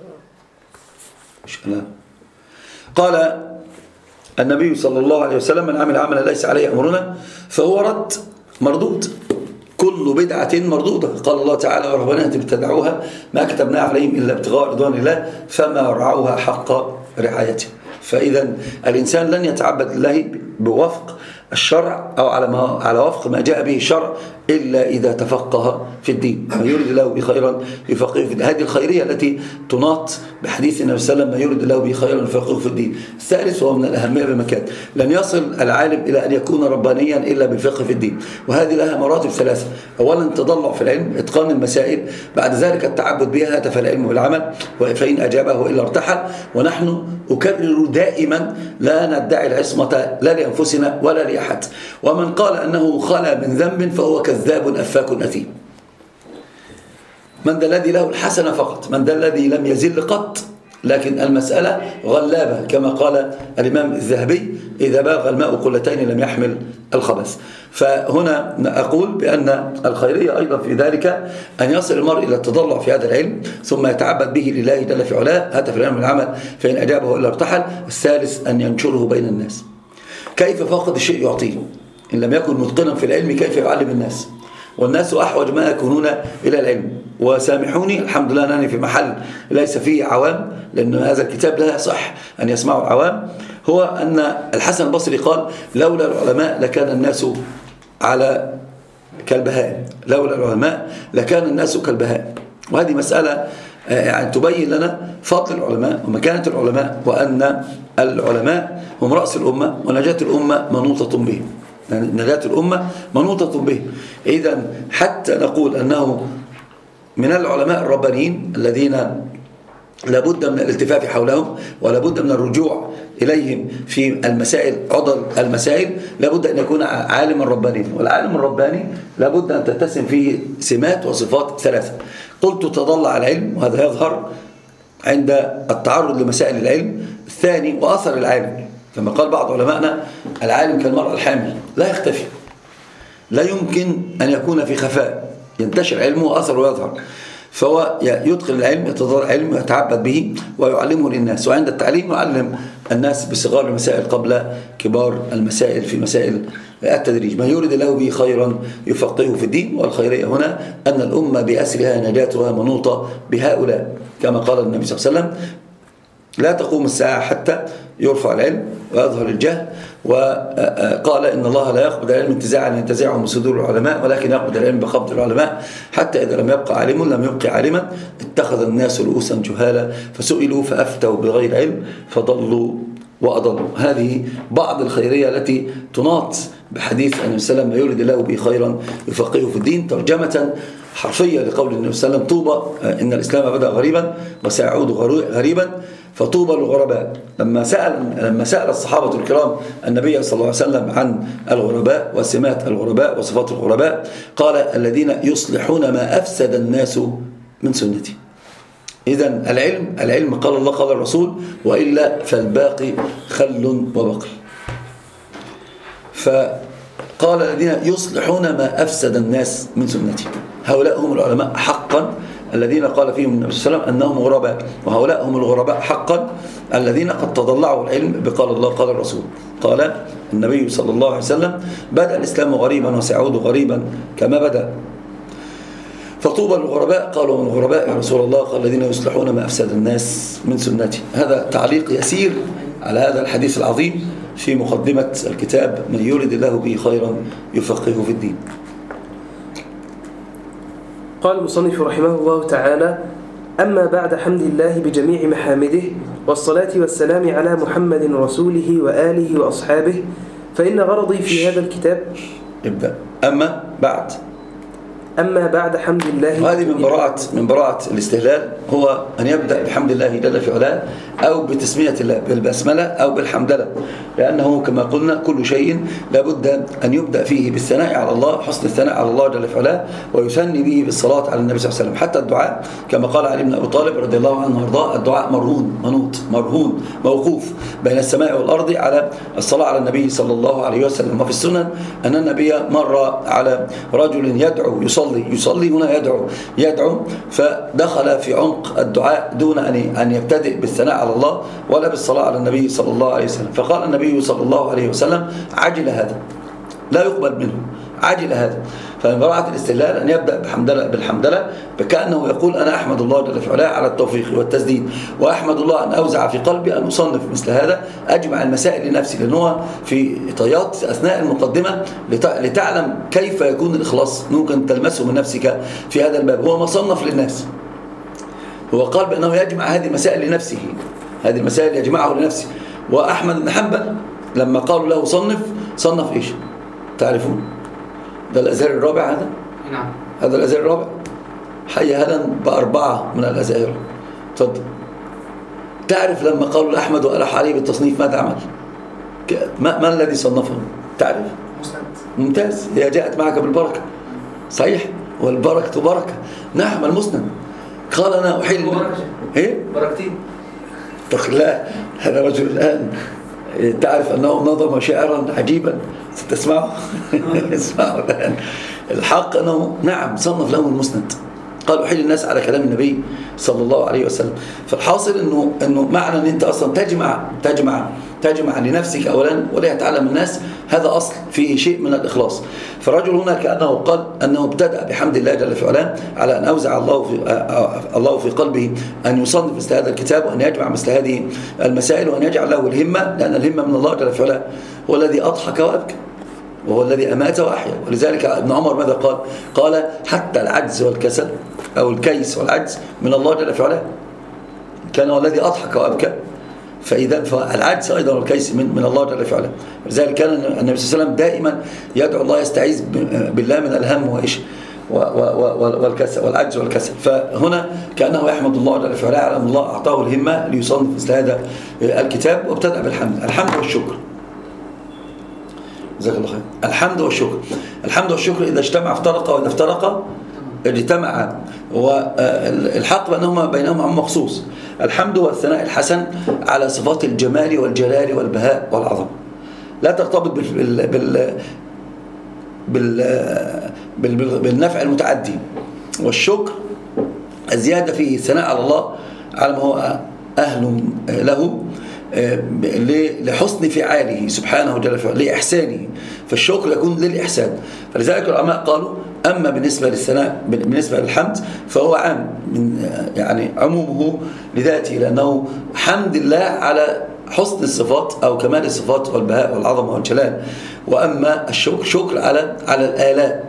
قال النبي صلى الله عليه وسلم: من عمل عملا ليس عليه أمرنا فهو رد مردود. كل بدعة مردودة. قال الله تعالى: ورهبانية ابتدعوها ما كتبناها عليهم إلا ابتغاء رضوان الله فما رعوها حق رعايته. فإذا الإنسان لن يتعبد لله بوفق الشرع أو على ما على وفق ما جاء به الشرع إلا إذا تفقه في الدين. من يريد الله به خيرا يفقهه في الدين. هذه الخيرية التي تناط بحديث النبي صلى الله عليه وسلم: من يريد الله به خيرا يفقهه في الدين. الثالث وهو من الأهمية بمكان: لن يصل العالم إلى أن يكون ربانيا إلا بالفقه في الدين. وهذه لها مراتب ثلاثة: أولا التضلع في العلم، إتقان المسائل، بعد ذلك التعبد بها، هتف العلم بالعمل، فإن أجابه وإلا ارتحل. ونحن أكرر دائما لا ندعي العصمة لا لأنفسنا ولا لأحد، ومن قال أنه خلا من ذنب فهو كذاب أفاك أثيم. من ذا الذي له الحسنة فقط؟ من ذا الذي لم يزل قط؟ لكن المسألة غلابة كما قال الإمام الذهبي: إذا باغ الماء قلتين لم يحمل الخبث. فهنا أقول بأن الخيرية أيضا في ذلك أن يصل المرء إلى التضلع في هذا العلم، ثم يتعبد به لله جل في علاه، هتف العلم العمل، فإن أجابه إلا ارتحل. الثالث أن ينشره بين الناس. كيف فاقد الشيء يعطيه؟ إن لم يكن متقنا في العلم كيف يعلم الناس؟ والناس أحوج ما يكونون إلى العلم. وسامحوني، الحمد لله أنني في محل ليس فيه عوام، لأن هذا الكتاب لا يصح أن يسمعه العوام. هو أن الحسن البصري قال: لولا العلماء لكان الناس على كالبهائم، لولا العلماء لكان الناس كالبهائم. وهذه مسألة يعني تبين لنا فضل العلماء ومكانة العلماء، وأن العلماء هم رأس الأمة، ونجاة الأمة منوطة بهم. نجاة الأمة منوطة به. إذن حتى نقول أنه من العلماء الربانيين الذين لابد من الالتفاف حولهم ولابد من الرجوع إليهم في المسائل، عضل المسائل، لابد أن يكون عالما ربانيا. والعالم الرباني لابد أن تتسم فيه سمات وصفات ثلاثة. قلت تضلع العلم، وهذا يظهر عند التعرض لمسائل العلم. الثاني وأثر العالم، كما قال بعض علمائنا: العالم كالمرأة الحامل لا يختفي، لا يمكن أن يكون في خفاء، ينتشر علمه وأثره يظهر. فهو يدخل العلم، يتضلع العلم، يتعبد به ويعلمه للناس. وعند التعليم يعلم الناس بصغار المسائل قبل كبار المسائل في مسائل التدريج. من يريد الله به خيرا يفقهه في الدين. والخيرية هنا أن الأمة بأسرها نجاتها منوطة بهؤلاء، كما قال النبي صلى الله عليه وسلم: لا تقوم الساعة حتى يرفع العلم ويظهر الجهل. وقال: إن الله لا يقبض العلم انتزاعا ينتزعه من صدور العلماء، ولكن يقبض العلم بقبض العلماء، حتى إذا لم يبقى عالم لم يبقى عالما اتخذ الناس رؤوسا جهالا فسئلوا فأفتوا بغير علم فضلوا وأضلوا. هذه بعض الخيرية التي تناط بحديث النبي صلى الله عليه وسلم: يريد الله به خيرا يفقهه في الدين، ترجمة حرفية لقول النبي صلى الله عليه وسلم: طوبى، إن الإسلام بدأ غريبا وسيعود غريبا، فطوبى للغرباء. لما سأل لما سأل الصحابة الكرام النبي صلى الله عليه وسلم عن الغرباء وسمات الغرباء وصفات الغرباء، قال: الذين يصلحون ما أفسد الناس من سنتي. إذن العلم العلم قال الله قال الرسول، وإلا فالباقي خل وبقل. فقال: الذين يصلحون ما أفسد الناس من سنتي. هؤلاء هم العلماء حقا الذين قال فيهم النبي صلى الله عليه وسلم أنهم غرباء، وهؤلاء هم الغرباء حقا الذين قد تضلعوا العلم بقال الله قال الرسول. قال النبي صلى الله عليه وسلم: بدأ الإسلام غريبا وسيعود غريبا كما بدأ، فطوبى للغرباء. قالوا: من الغرباء يا رسول الله؟ قال: الذين يصلحون ما أفسد الناس من سنتي. هذا تعليق يسير على هذا الحديث العظيم في مقدمة الكتاب: من يريد الله به خيرا يفقهه في الدين. قال المصنف رحمه الله تعالى: أما بعد حمد الله بجميع محامده والصلاة والسلام على محمد رسوله وآله وأصحابه، فإن غرضي في هذا الكتاب ابدأ. أما بعد أما بعد حمد الله. وهذه من براءة من براءة الاستهلال، هو أن يبدأ بحمد الله جل في علاه، أو بتسمية الله بالبسملة أو بالحمدلة، لأنه كما قلنا كل شيء لابد أن يبدأ فيه بالثناء على الله، حسن الثناء على الله جل في علاه، ويثني به بالصلاة على النبي صلى الله عليه وسلم. حتى الدعاء كما قال علي بن أبي طالب رضي الله عنه وارضاه: الدعاء مرهون منوط مرهون موقوف بين السماء والأرض على الصلاة على النبي صلى الله عليه وسلم. وفي السنن أن النبي مر على رجل يدعو يصلي يصلي هنا يدعو يدعو فدخل في عمق الدعاء دون أن أن يبتدئ بالثناء على الله ولا بالصلاة على النبي صلى الله عليه وسلم. فقال النبي صلى الله عليه وسلم: عجل هذا، لا يقبل منه، عجل هذا. فمن براعة الاستهلال أن يبدأ بحمدلة بالحمدلة كأنه يقول أنا أحمد الله جل في علاه على التوفيق والتسديد، وأحمد الله أن أوزع في قلبي أن أصنف مثل هذا، أجمع المسائل لنفسي، لأنه هو في طيات أثناء المقدمة لتعلم كيف يكون الإخلاص ممكن تلمسه من نفسك في هذا الباب. هو مصنف للناس، هو قال بأنه يجمع هذه المسائل لنفسه، هذه المسائل يجمعه لنفسه. وأحمد بن حنبل لما قالوا له صنف، صنف إيش تعرفون؟ ده الأزهر الرابع، هذا نعم هذا الأزهر الرابع، حي هلا بأربعة من الأزهر. تفضل. تعرف لما قالوا لأحمد وألح عليه بالتصنيف ماذا عمل؟ ما, ما الذي صنفه؟ تعرف؟ مسند. ممتاز، هي جاءت معك بالبركة، صحيح، والبركة بركة. نعم المسند. قال أنا أحيل إيه؟ بركتين. لا، هذا رجل الآن تعرف أنه نظم شعرا عجيبا ستسمعه. اسمعه الآن. الحق أنه نعم صنف لهم المسند، قالوا حيل الناس على كلام النبي صلى الله عليه وسلم. فالحاصل أنه أنه معنى أن أنت أصلا تجمع تجمع تجمع لنفسك أولا ولا يتعلم الناس، هذا أصل فيه شيء من الإخلاص. فالرجل هنا كأنه قال أنه ابتدأ بحمد الله جل في علاه على أن أوزع الله في الله في قلبه أن يصنف مثل هذا الكتاب، وأن يجمع مثل هذه المسائل، وأن يجعل له الهمة، لأن الهمة من الله جل في علاه، هو الذي أضحك وأبكى، وهو الذي أمات وأحيا. ولذلك ابن عمر ماذا قال؟ قال حتى العجز والكسل أو الكيس والعجز من الله جل في علاه، كان هو الذي أضحك وأبكى. فإذا فالعجز أيضا والكيس من من الله جل في علاه. لذلك كان النبي صلى الله عليه وسلم دائما يدعو الله، يستعيذ بالله من الهم وإيش والكسل والعجز والكسل. فهنا كأنه يحمد الله جل في علاه على أن الله أعطاه الهمة ليصنف مثل هذا الكتاب، وابتدأ بالحمد. الحمد والشكر، جزاك الله خير. الحمد والشكر، الحمد والشكر إذا اجتمع افترق، وإذا افترق اجتمع. والحق بأنهما بينهما عم مخصوص. الحمد والثناء الحسن على صفات الجمال والجلال والبهاء والعظمة، لا ترتبط بال بال بال بال بالنفع المتعدي. والشكر الزيادة فيه الثناء على الله على ما هو أهل له لحسن فعاله سبحانه وتعالى، لإحسانه. فالشكر يكون للإحسان. فلذلك العلماء قالوا أما بالنسبة للثناء بالنسبة للحمد فهو عام من يعني عمومه لذاته، لأنه حمد الله على حسن الصفات أو كمال الصفات والبهاء والعظمة والجلال. وأما الشكر شكر على على الآلاء،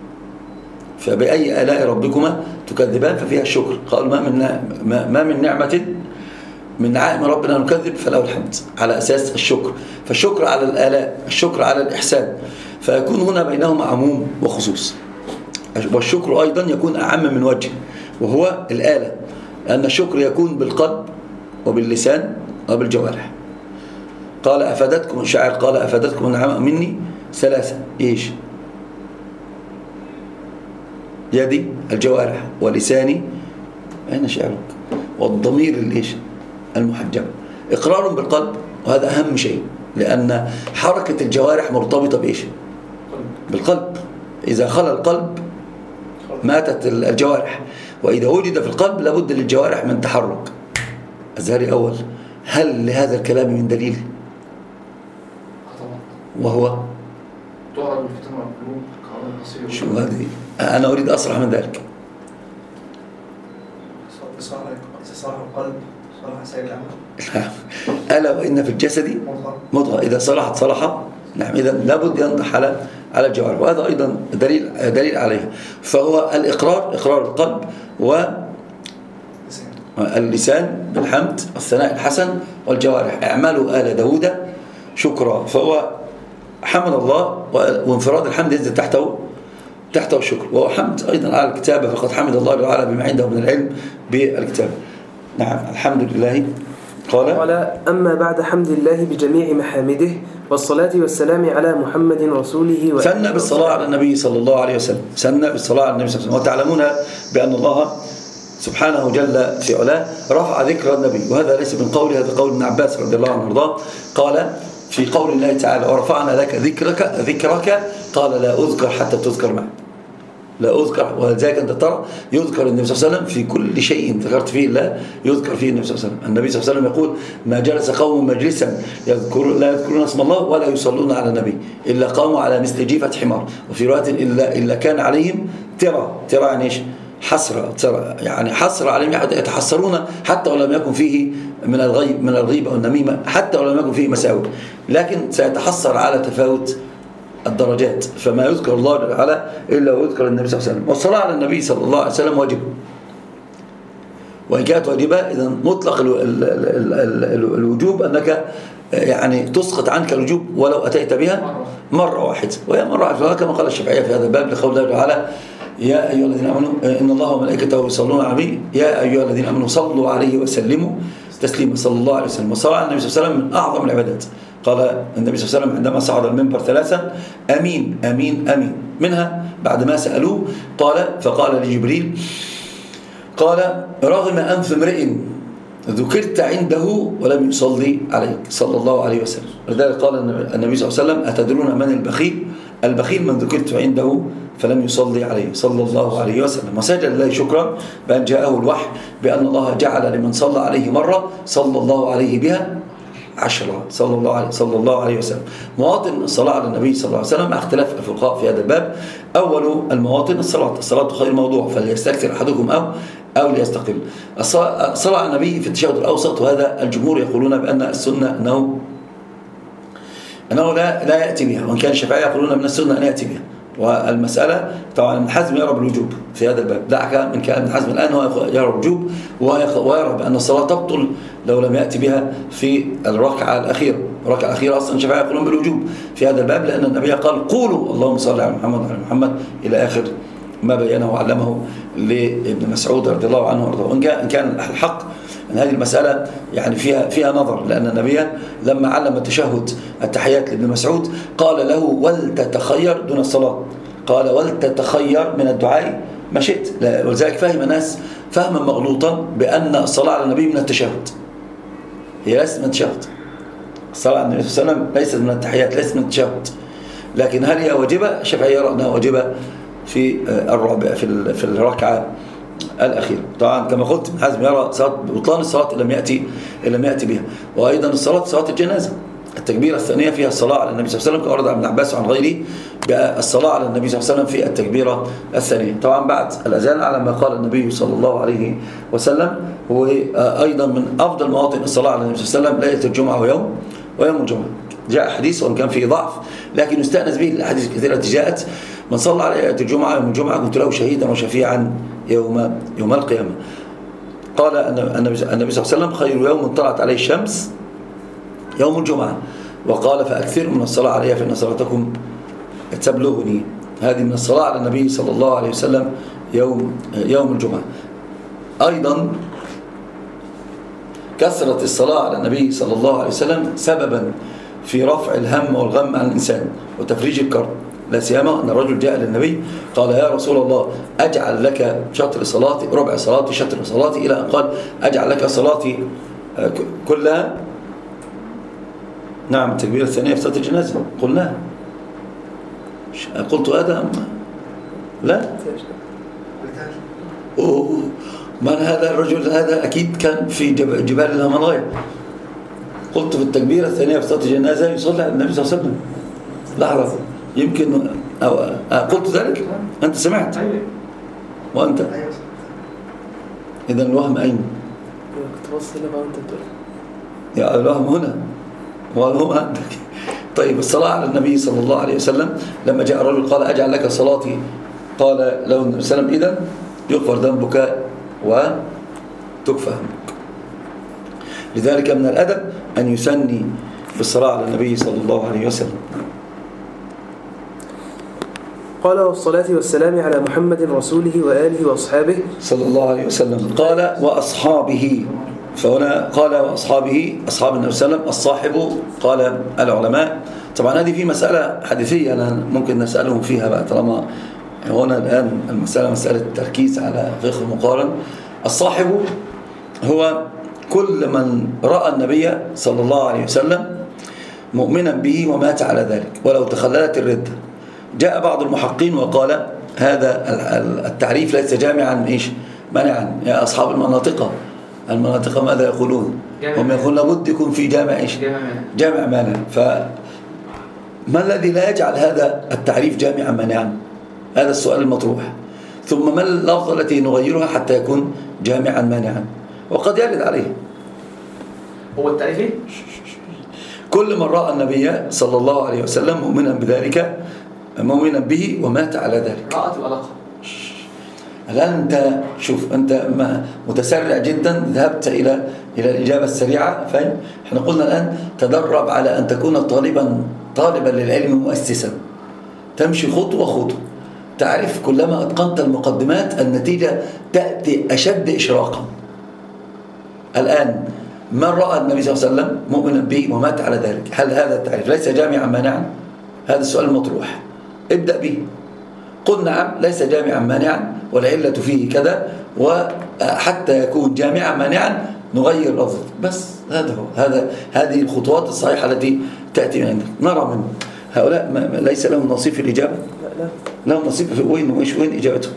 فبأي آلاء ربكما تكذبان ففيها الشكر. قال ما من ما من نعمة من نعائم ربنا نكذب فله الحمد، على أساس الشكر. فالشكر على الآلاء، الشكر على الإحسان، فيكون هنا بينهما عموم وخصوص. والشكر أيضا يكون أعم من وجه، وهو الآلة، لأن الشكر يكون بالقلب وباللسان وبالجوارح. قال أفادتكم الشاعر قال أفادتكم النعماء مني ثلاثة، إيش؟ يدي، الجوارح، ولساني، أين شعرك؟ والضمير الإيش؟ المحجب. إقرار بالقلب، وهذا أهم شيء، لأن حركة الجوارح مرتبطة بإيش؟ بالقلب. إذا خلى القلب ماتت الجوارح، وإذا وجد في القلب لابد للجوارح من تحرك. أزهري أول، هل لهذا الكلام من دليل؟ وهو تعرض الفتن والقلوب كعرض البصير. شو هذه؟ أنا أريد أصرح من ذلك. إصلاح القلب، إصلاح سائر الأعمال. ألا وإن في الجسد مضغة إذا صلحت صلح. نعم، إذا لابد ينضح على على الجوارح، وهذا أيضا دليل دليل عليه. فهو الإقرار، إقرار القلب، واللسان بالحمد، الثناء الحسن، والجوارح اعملوا آل داود شكرا. فهو حمد الله، وانفراد الحمد ينزل تحته تحته الشكر، وهو حمد أيضا على الكتابة، فقد حمد الله تعالى بما عنده من العلم بالكتابة. نعم، الحمد لله. قال قال أما بعد حمد الله بجميع محامده والصلاة والسلام على محمد رسوله وآله. سنة بالصلاة على النبي صلى الله عليه وسلم، سنة بالصلاة على النبي صلى الله عليه وسلم. وتعلمون بأن الله سبحانه جل في علاه رفع ذكر النبي، وهذا ليس من قول، هذا قول ابن عباس رضي الله عنه وارضاه. قال في قول الله تعالى ورفعنا لك ذكرك ذكرك قال لا أذكر حتى تذكر معي. لا أذكر. ولذلك أنت ترى يذكر النبي صلى الله عليه وسلم في كل شيء ذكرت فيه الله يذكر فيه النبي صلى الله عليه وسلم. النبي صلى الله عليه وسلم يقول ما جلس قوم مجلسا يذكر لا يذكرون اسم الله ولا يصلون على النبي إلا قاموا على مثل جيفة حمار. وفي رواية إلا, إلا كان عليهم ترى ترى يعني إيش؟ حسرة ترى يعني حسرة عليهم يتحسرون حتى ولم يكن فيه من الغيب من الغيبة والنميمة، حتى ولم يكن فيه مساوئ، لكن سيتحسر على تفاوت الدرجات. فما يذكر الله تعالى إلا ويذكر النبي صلى الله عليه وسلم. والصلاة على النبي صلى الله عليه وسلم واجب، وإن كانت واجبة إذا مطلق الوجوب أنك يعني تسقط عنك الوجوب ولو أتيت بها مرة واحدة، وهي مرة واحدة كما قال الشافعية في هذا الباب لقول الله تعالى يا أيها الذين آمنوا إن الله وملائكته يصلون على النبي يا أيها الذين آمنوا صلوا عليه وسلموا تسليما صلى الله عليه وسلم. والصلاة على النبي صلى الله عليه وسلم من أعظم العبادات. قال النبي صلى الله عليه وسلم عندما صعد المنبر ثلاثا أمين أمين أمين، منها بعد ما سألوه قال فقال لجبريل قال رغم أنف امرئ ذكرت عنده ولم يصلي عليك صلى الله عليه وسلم. لذلك قال النبي صلى الله عليه وسلم أتدرون من البخيل؟ البخيل من ذكرت عنده فلم يصلي عليه صلى الله عليه وسلم. وسجد الله شكرا بأن جاءه الوحي بأن الله جعل لمن صلى عليه مرة صلى الله عليه بها عشرة صلى الله عليه صلى الله عليه وسلم. مواطن الصلاة على النبي صلى الله عليه وسلم اختلاف الفقهاء في هذا الباب. أول المواطن الصلاة، الصلاة خير موضوع فليستكثر أحدكم أو أو ليستقل. الصلاة على النبي في التشهد الأوسط، وهذا الجمهور يقولون بأن السنة أنه أنه لا لا يأتي بها، وإن كان الشافعية يقولون من السنة أن يأتي بها. والمسألة طبعا ابن حزم يرى بالوجوب في هذا الباب، دعك من كلام ابن حزم الآن، هو يرى بالوجوب ويرى بأن الصلاة تبطل لو لم يأتي بها في الركعة الأخيرة. الركعة الأخيرة أصلا الشافعية يقولون بالوجوب في هذا الباب، لأن النبي قال قولوا اللهم صل على محمد وعلى محمد إلى آخر ما بينه وعلمه لابن مسعود رضي الله عنه وارضاه. وإن كان الحق أن هذه المسألة يعني فيها فيها نظر، لأن النبي لما علم التشهد التحيات لابن مسعود قال له ولتتخير دون الصلاة، قال ولتتخير من الدعاء ما شئت. ولذلك فهم الناس فهما مغلوطا بأن الصلاة على النبي من التشهد، هي ليست من التشهد. الصلاة على النبي صلى الله عليه وسلم ليست من التحيات، ليست من التشهد، لكن هل هي واجبة؟ الشافعي يرى أنها واجبة في الرابع في في الركعة الأخيرة. طبعا كما قلت ابن حزم يرى صلاة بطلان الصلاة لم يأتي لم يأتي بها. وأيضا الصلاة صلاة الجنازة التكبيرة الثانية فيها الصلاة على النبي صلى الله عليه وسلم، كما ورد عن ابن عباس وعن غيره بالصلاة على النبي صلى الله عليه وسلم في التكبيرة الثانية. طبعا بعد الأذان على ما قال النبي صلى الله عليه وسلم، هو أيضا من أفضل مواطن الصلاة على النبي صلى الله عليه وسلم ليلة الجمعة ويوم ويوم الجمعة. جاء حديث وإن كان فيه ضعف لكن يستأنس به الأحاديث الكثيرة التي جاءت من صلى على ليلة الجمعة يوم الجمعة كنت له شهيدا وشفيعا يوم يوم القيامة. قال النبي صلى الله عليه وسلم خير يوم طلعت عليه الشمس يوم الجمعة، وقال فأكثر من الصلاة عليها فإن صلاتكم تبلغني. هذه من الصلاة على النبي صلى الله عليه وسلم يوم يوم الجمعة. أيضا كثرة الصلاة على النبي صلى الله عليه وسلم سببا في رفع الهم والغم عن الإنسان وتفريج الكرب، لا سيما أن الرجل جاء للنبي قال يا رسول الله أجعل لك شطر صلاتي ربع صلاتي شطر صلاتي، إلى أن قال أجعل لك صلاتي كلها. نعم التكبيرة الثانية في صلاة الجنازة قلنا قلت هذا لا أوه. من هذا الرجل؟ هذا أكيد كان في جبال الهيمالايا. قلت في التكبيرة الثانية في صلاة الجنازة يصلي على النبي صلى الله عليه وسلم. لحظة يمكن أو قلت ذلك أنت سمعت وأنت إذا الوهم أين؟ كنت بص لما أنت تقول يا الوهم هنا والهم عندك. طيب الصلاة على النبي صلى الله عليه وسلم لما جاء الرجل قال أجعل لك صلاتي، قال له النبي صلى الله عليه وسلم إذا يغفر ذنبك وتكفى همك. لذلك من الأدب أن يثني بالصلاة على النبي صلى الله عليه وسلم. قال والصلاة والسلام على محمد رسوله وآله وأصحابه صلى الله عليه وسلم. قال وأصحابه، فهنا قال وأصحابه أصحاب النبي صلى الله عليه وسلم. الصاحب قال العلماء طبعا هذه في مسألة حديثية أنا ممكن نسألهم فيها بقى طالما هنا الآن المسألة مسألة تركيز على فقه مقارن. الصاحب هو كل من رأى النبي صلى الله عليه وسلم مؤمنا به ومات على ذلك ولو تخللت الردة. جاء بعض المحقين وقال هذا التعريف ليس جامعا إيش مانعا. يا أصحاب المناطق المناطق ماذا يقولون؟ هم يقولون لابد يكون في جامع إيش جامع مانع. فما الذي لا يجعل هذا التعريف جامعا مانعا؟ هذا السؤال المطروح. ثم ما اللفظة التي نغيرها حتى يكون جامعا مانعا؟ وقد يرد عليه هو التعريف ايه؟ كل من رأى النبي صلى الله عليه وسلم مؤمنا بذلك مؤمنا به ومات على ذلك. رأت العلاقة. الآن أنت شوف أنت متسرع جدا، ذهبت إلى إلى الإجابة السريعة، فاهم؟ احنا قلنا الآن تدرب على أن تكون طالبا طالبا للعلم مؤسسا، تمشي خطوة خطوة، تعرف كلما أتقنت المقدمات النتيجة تأتي أشد إشراقا. الآن من رأى النبي صلى الله عليه وسلم مؤمنا به ومات على ذلك، هل هذا التعريف ليس جامعا مانعا؟ هذا السؤال المطروح، ابدأ به. قل نعم ليس جامعا مانعا والعلة فيه كذا، وحتى يكون جامعا مانعا نغير لفظه بس. هذا هو هذا هذه الخطوات الصحيحة التي تأتي من عندك. نرى من هؤلاء ما ليس لهم نصيب في الإجابة؟ لا لا لهم نصيب في وين وإيش وين إجابتهم؟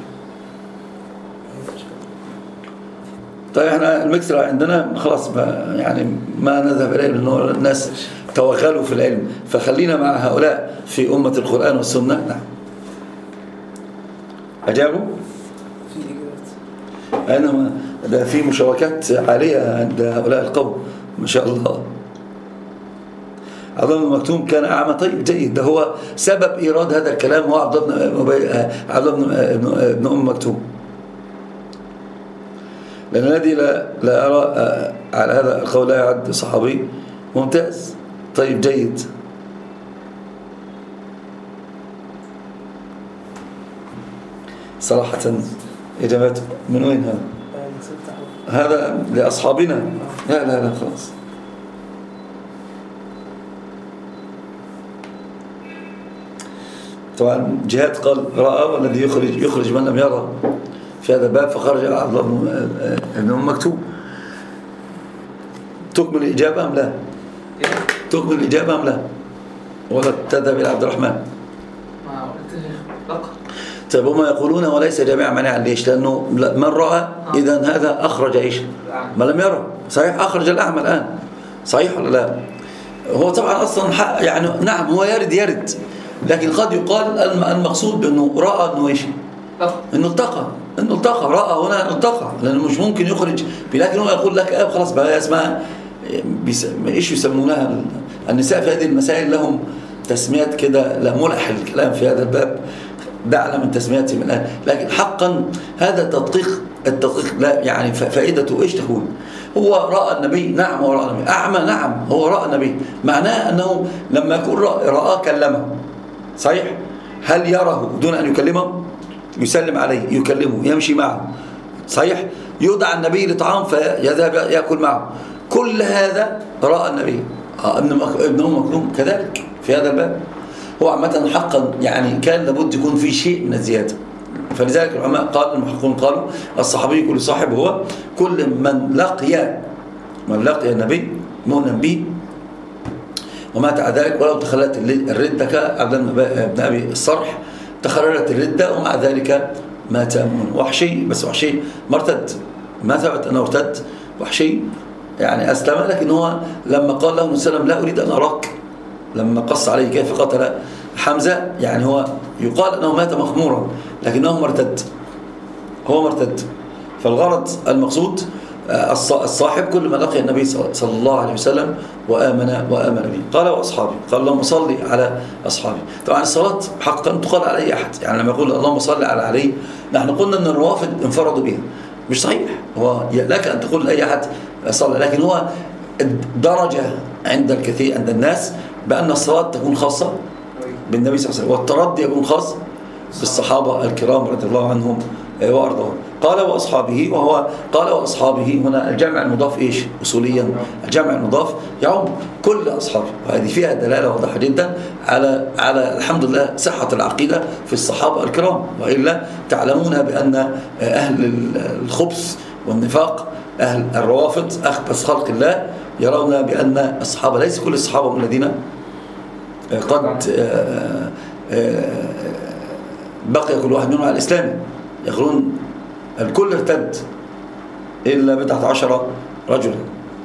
طيب احنا المكسرة عندنا خلاص يعني ما نذهب إليه لأنه الناس توغلوا في العلم، فخلينا مع هؤلاء في أمة القرآن والسنة. نعم أجابوا؟ في إجابات. أنا ده في مشاركات عالية عند هؤلاء القوم ما شاء الله. عبد الله بن مكتوم كان أعمى. طيب جيد، ده هو سبب إيراد هذا الكلام هو عبد الله بن أم مكتوم، لأن الذي لا, لا أرى على هذا القول لا يعد صحابي. ممتاز. طيب جيد. صراحة إجابات من وين هذا؟ هذا لأصحابنا. لا لا لا خلاص. طبعا جهاد قال رأى، والذي يخرج يخرج من لم يرى في هذا الباب، فخرج عبد الله بن أم مكتوم. تكمل الإجابة أم لا؟ تكمل الإجابة أم لا؟ ولا تذهب إلى عبد الرحمن؟ ما قلت طيب هم يقولون وليس جامعا مانعا. ليش؟ لأنه من رأى إذا هذا أخرج إيش؟ ما لم يرى. صحيح أخرج الأعمى الآن، صحيح ولا لا؟ هو طبعا أصلا حق يعني نعم هو يرد يرد، لكن قد يقال المقصود بأنه رأى أنه إيش؟ أنه التقى أنه التقى رأى هنا التقى، لأنه مش ممكن يخرج. لكن هو يقول لك آه خلاص بقى اسمها إيش يسمونها النساء في هذه المسائل، لهم تسميات كده، لا ملح الكلام في هذا الباب، دعنا من تسمياتهم الآن. لكن حقا هذا التدقيق التدقيق لا يعني فائدته إيش تكون؟ هو رأى النبي، نعم هو رأى النبي. أعمى، نعم هو رأى النبي. معناه أنه لما يكون رأى كلمه، صحيح؟ هل يراه دون أن يكلمه؟ يسلم عليه، يكلمه، يمشي معه، صحيح؟ يدعى النبي لطعام فيذهب يأكل معه. كل هذا رأى النبي. ابن أم مكتوم كذلك في هذا الباب. هو عامة حقا يعني كان لابد يكون في شيء من الزيادة. فلذلك العلماء قالوا المحققون قالوا الصحابي كل صاحب هو كل من لقي من لقي النبي مؤمنا به ومات على ذلك، ولو تخلت الردة كعبد بن أبي الصرح تخررت الردة ومع ذلك مات مؤمنا. وحشي، بس وحشي مرتد، ما ثبت أنه ارتد. وحشي يعني أسلم، لكن هو لما قال له وسلم لا أريد أن أراك، لما قص عليه كيف قتل حمزة، يعني هو يقال أنه مات مخمورا لكنه مرتد، هو مرتد. فالغرض المقصود الصاحب كل ما لقي النبي صلى الله عليه وسلم وآمن وآمن به. قال وأصحابي، قال اللهم صل على أصحابي. طبعا الصلاة حقا تقال على أي أحد، يعني لما يقول اللهم صل على علي، نحن قلنا أن الروافد انفردوا بها، مش صحيح. هو لك أن تقول لأي أحد صلى، لكن هو درجة عند الكثير عند الناس بأن الصلاة تكون خاصة بالنبي صلى الله عليه وسلم، والتردي يكون خاص بالصحابة الكرام رضي الله عنهم وأرضاهم. قال وأصحابه، وهو قال وأصحابه هنا الجمع المضاف إيش أصوليا؟ الجمع المضاف يعم كل أصحابه، وهذه فيها دلالة واضحة جدا على على الحمد لله صحة العقيدة في الصحابة الكرام، وإلا تعلمون بأن أهل الخبث والنفاق أهل الروافض أخبث خلق الله يرون بأن الصحابة ليس كل الصحابة من الذين قد بقي كل واحد منهم على الإسلام، يقولون الكل ارتد إلا بضعة عشر رجلا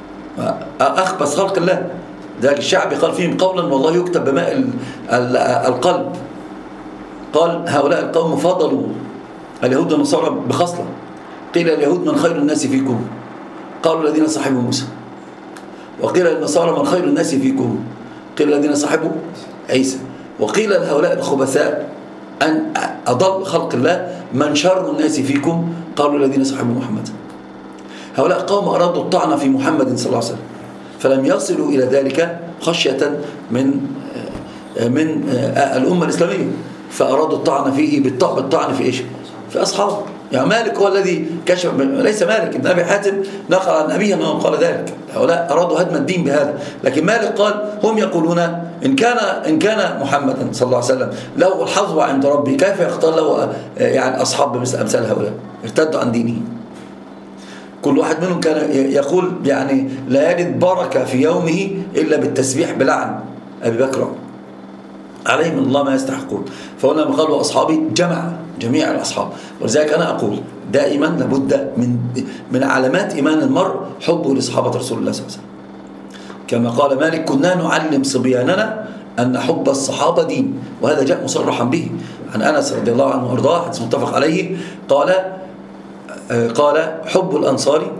أخبث خلق الله. ذلك الشعب قال فيهم قولا والله يكتب بماء القلب. قال هؤلاء القوم فضلوا اليهود والنصارى بخصلة. قيل اليهود من خير الناس فيكم؟ قالوا الذين صاحبوا موسى. وقيل للنصارى من خير الناس فيكم؟ قيل الذين صاحبوا عيسى. وقيل لهؤلاء الخبثاء أن أضل خلق الله من شر الناس فيكم؟ قالوا الذين صاحبوا محمد. هؤلاء قوم أرادوا الطعن في محمد صلى الله عليه وسلم، فلم يصلوا إلى ذلك خشية من من الأمة الإسلامية، فأرادوا الطعن فيه بالطعن في إيش؟ في أصحابه. يعني مالك هو الذي كشف، ليس مالك ابن أبي حاتم نقل عن أبيه أنه قال ذلك. هؤلاء أرادوا هدم الدين بهذا، لكن مالك قال هم يقولون إن كان إن كان محمدا صلى الله عليه وسلم له الحظوة عند ربه كيف يختار له يعني أصحاب مثل أمثال هؤلاء ارتدوا عن دينه. كل واحد منهم كان يقول يعني لا يجد بركة في يومه إلا بالتسبيح بلعن أبي بكر عليه من الله ما يستحقون. فهنا لما قالوا أصحابي جمع جميع الأصحاب. ولذلك أنا أقول دائما لابد من من علامات إيمان المرء حبه لصحابة رسول الله صلى الله عليه وسلم. كما قال مالك كنا نعلم صبياننا أن حب الصحابة دين، وهذا جاء مصرحا به عن أنس رضي الله عنه وأرضاه حديث متفق عليه. قال قال حب الأنصار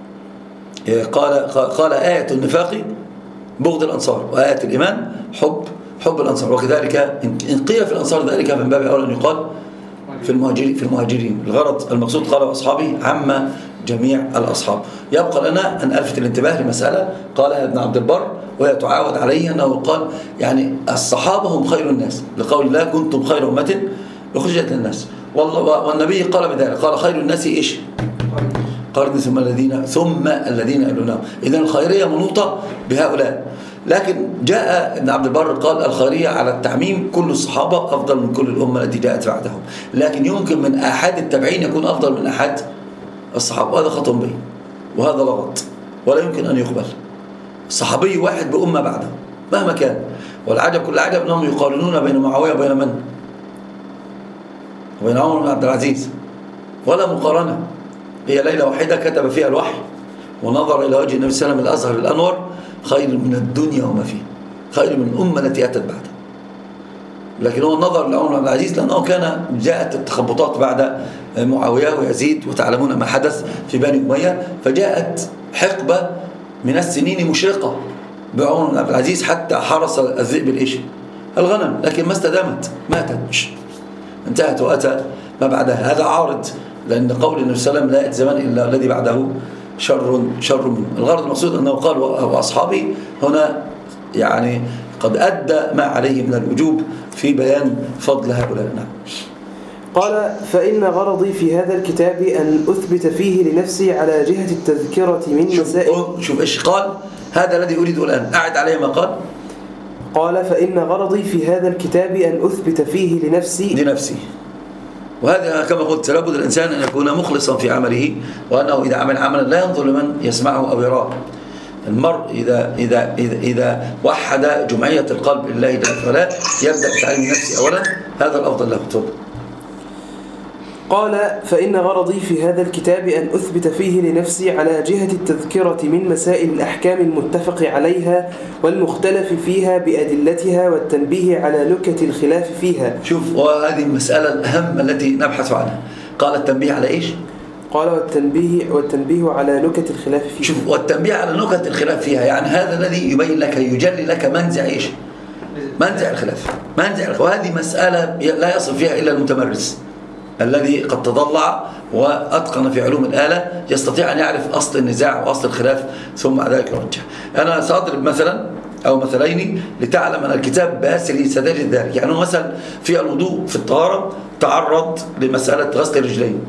قال قال آية النفاق بغض الأنصار، وآية الإيمان حب حب الأنصار. وكذلك إن قيل في الأنصار ذلك من باب أولى أن يقال في المهاجرين في المهاجرين الغرض المقصود قال وأصحابه عم جميع الأصحاب. يبقى لنا أن ألفت الانتباه لمسألة قالها ابن عبد البر وهي تعاود عليه، أنه قال يعني الصحابة هم خير الناس لقول الله كنتم خير أمة أخرجت للناس. والنبي قال بذلك قال خير الناس إيش؟ قرن ثم الذين ثم الذين يلونهم. إذن الخيرية منوطة بهؤلاء. لكن جاء ابن عبد البر قال الخيرية على التعميم كل الصحابة أفضل من كل الأمة التي جاءت بعدهم، لكن يمكن من أحد التابعين يكون أفضل من أحد الصحابة، وهذا خطأ به وهذا لغط ولا يمكن أن يقبل. الصحابي واحد بأمة بعده مهما كان. والعجب كل عجب أنهم يقارنون بين معاوية وبين من؟ وبين عمر بن عبد العزيز، ولا مقارنة. هي ليلة واحدة كتب فيها الوحي ونظر إلى وجه النبي صلى الله عليه وسلم الأزهر الأنور خير من الدنيا وما فيه، خير من الأمة التي أتت بعده. لكن هو النظر لعمر بن عبد العزيز لأنه كان جاءت التخبطات بعد معاوية ويزيد وتعلمون ما حدث في بني أمية، فجاءت حقبة من السنين مشرقة بعمر بن عبد العزيز حتى حرس الذئب الإيش؟ الغنم، لكن ما استدامت، ماتت انتهت وأتى ما بعدها. هذا عارض، لأن قول النبي صلى الله عليه وسلم لا يأتي زمان إلا الذي بعده شر شر منه. الغرض المقصود أنه قال وأصحابي هنا يعني قد أدى ما عليه من الوجوب في بيان فضل هؤلاء. نعم. قال فإن غرضي في هذا الكتاب أن أثبت فيه لنفسي على جهة التذكرة من مسائل. شوف, شوف إيش قال، هذا الذي أريد الآن أعد عليه ما قال. قال فإن غرضي في هذا الكتاب أن أثبت فيه لنفسي لنفسي وهذا كما قلت لابد الإنسان أن يكون مخلصا في عمله، وأنه إذا عمل عملا لا ينظر لمن يسمعه أو يراه. المرء إذا, إذا, إذا, إذا وحد جمعية القلب لله جل وعلا يبدأ بتعليم نفسه أولا، هذا الأفضل له. تفضل. قال فإن غرضي في هذا الكتاب أن أثبت فيه لنفسي على جهة التذكرة من مسائل الأحكام المتفق عليها والمختلف فيها بأدلتها والتنبيه على نكت الخلاف فيها. شوف، وهذه المسألة الأهم التي نبحث عنها. قال التنبيه على إيش؟ قال والتنبيه, والتنبيه على نكت الخلاف فيها. شوف، والتنبيه على نكت الخلاف فيها يعني هذا الذي يبين لك يجلي لك منزع إيش؟ منزع الخلاف. منزع الخلاف. وهذه مسألة لا يصل فيها إلا المتمرس الذي قد تضلع وأتقن في علوم الآلة، يستطيع أن يعرف أصل النزاع وأصل الخلاف ثم بعد ذلك يرجح. أنا سأضرب مثلا أو مثلين لتعلم أن الكتاب باسل ستجد ذلك. يعني مثلا في الوضوء في الطهارة تعرض لمسألة غسل الرجلين.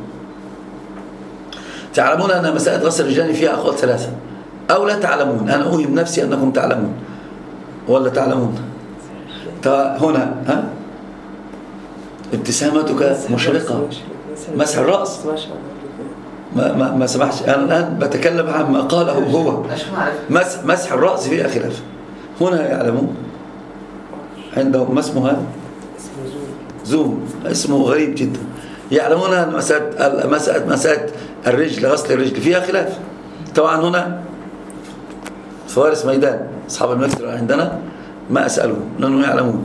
تعلمون أن مسألة غسل الرجلين فيها أقوال ثلاثة أو لا تعلمون؟ أنا أوهم نفسي أنكم تعلمون ولا تعلمون؟ هنا ها ابتسامتك مشرقة. مسح الرأس ما, ما, ما سمحش. أنا الآن بتكلم عن ما قاله هو. مسح, مسح الرأس فيها خلاف. هنا يعلمون عندهم ما اسمه هذا؟ زوم اسمه غريب جدا. يعلمون مسألة مسألة مسألة الرجل، غسل الرجل فيها خلاف. طبعا هنا فوارس ميدان أصحاب المكتب عندنا ما أسألهم لأنهم يعلمون،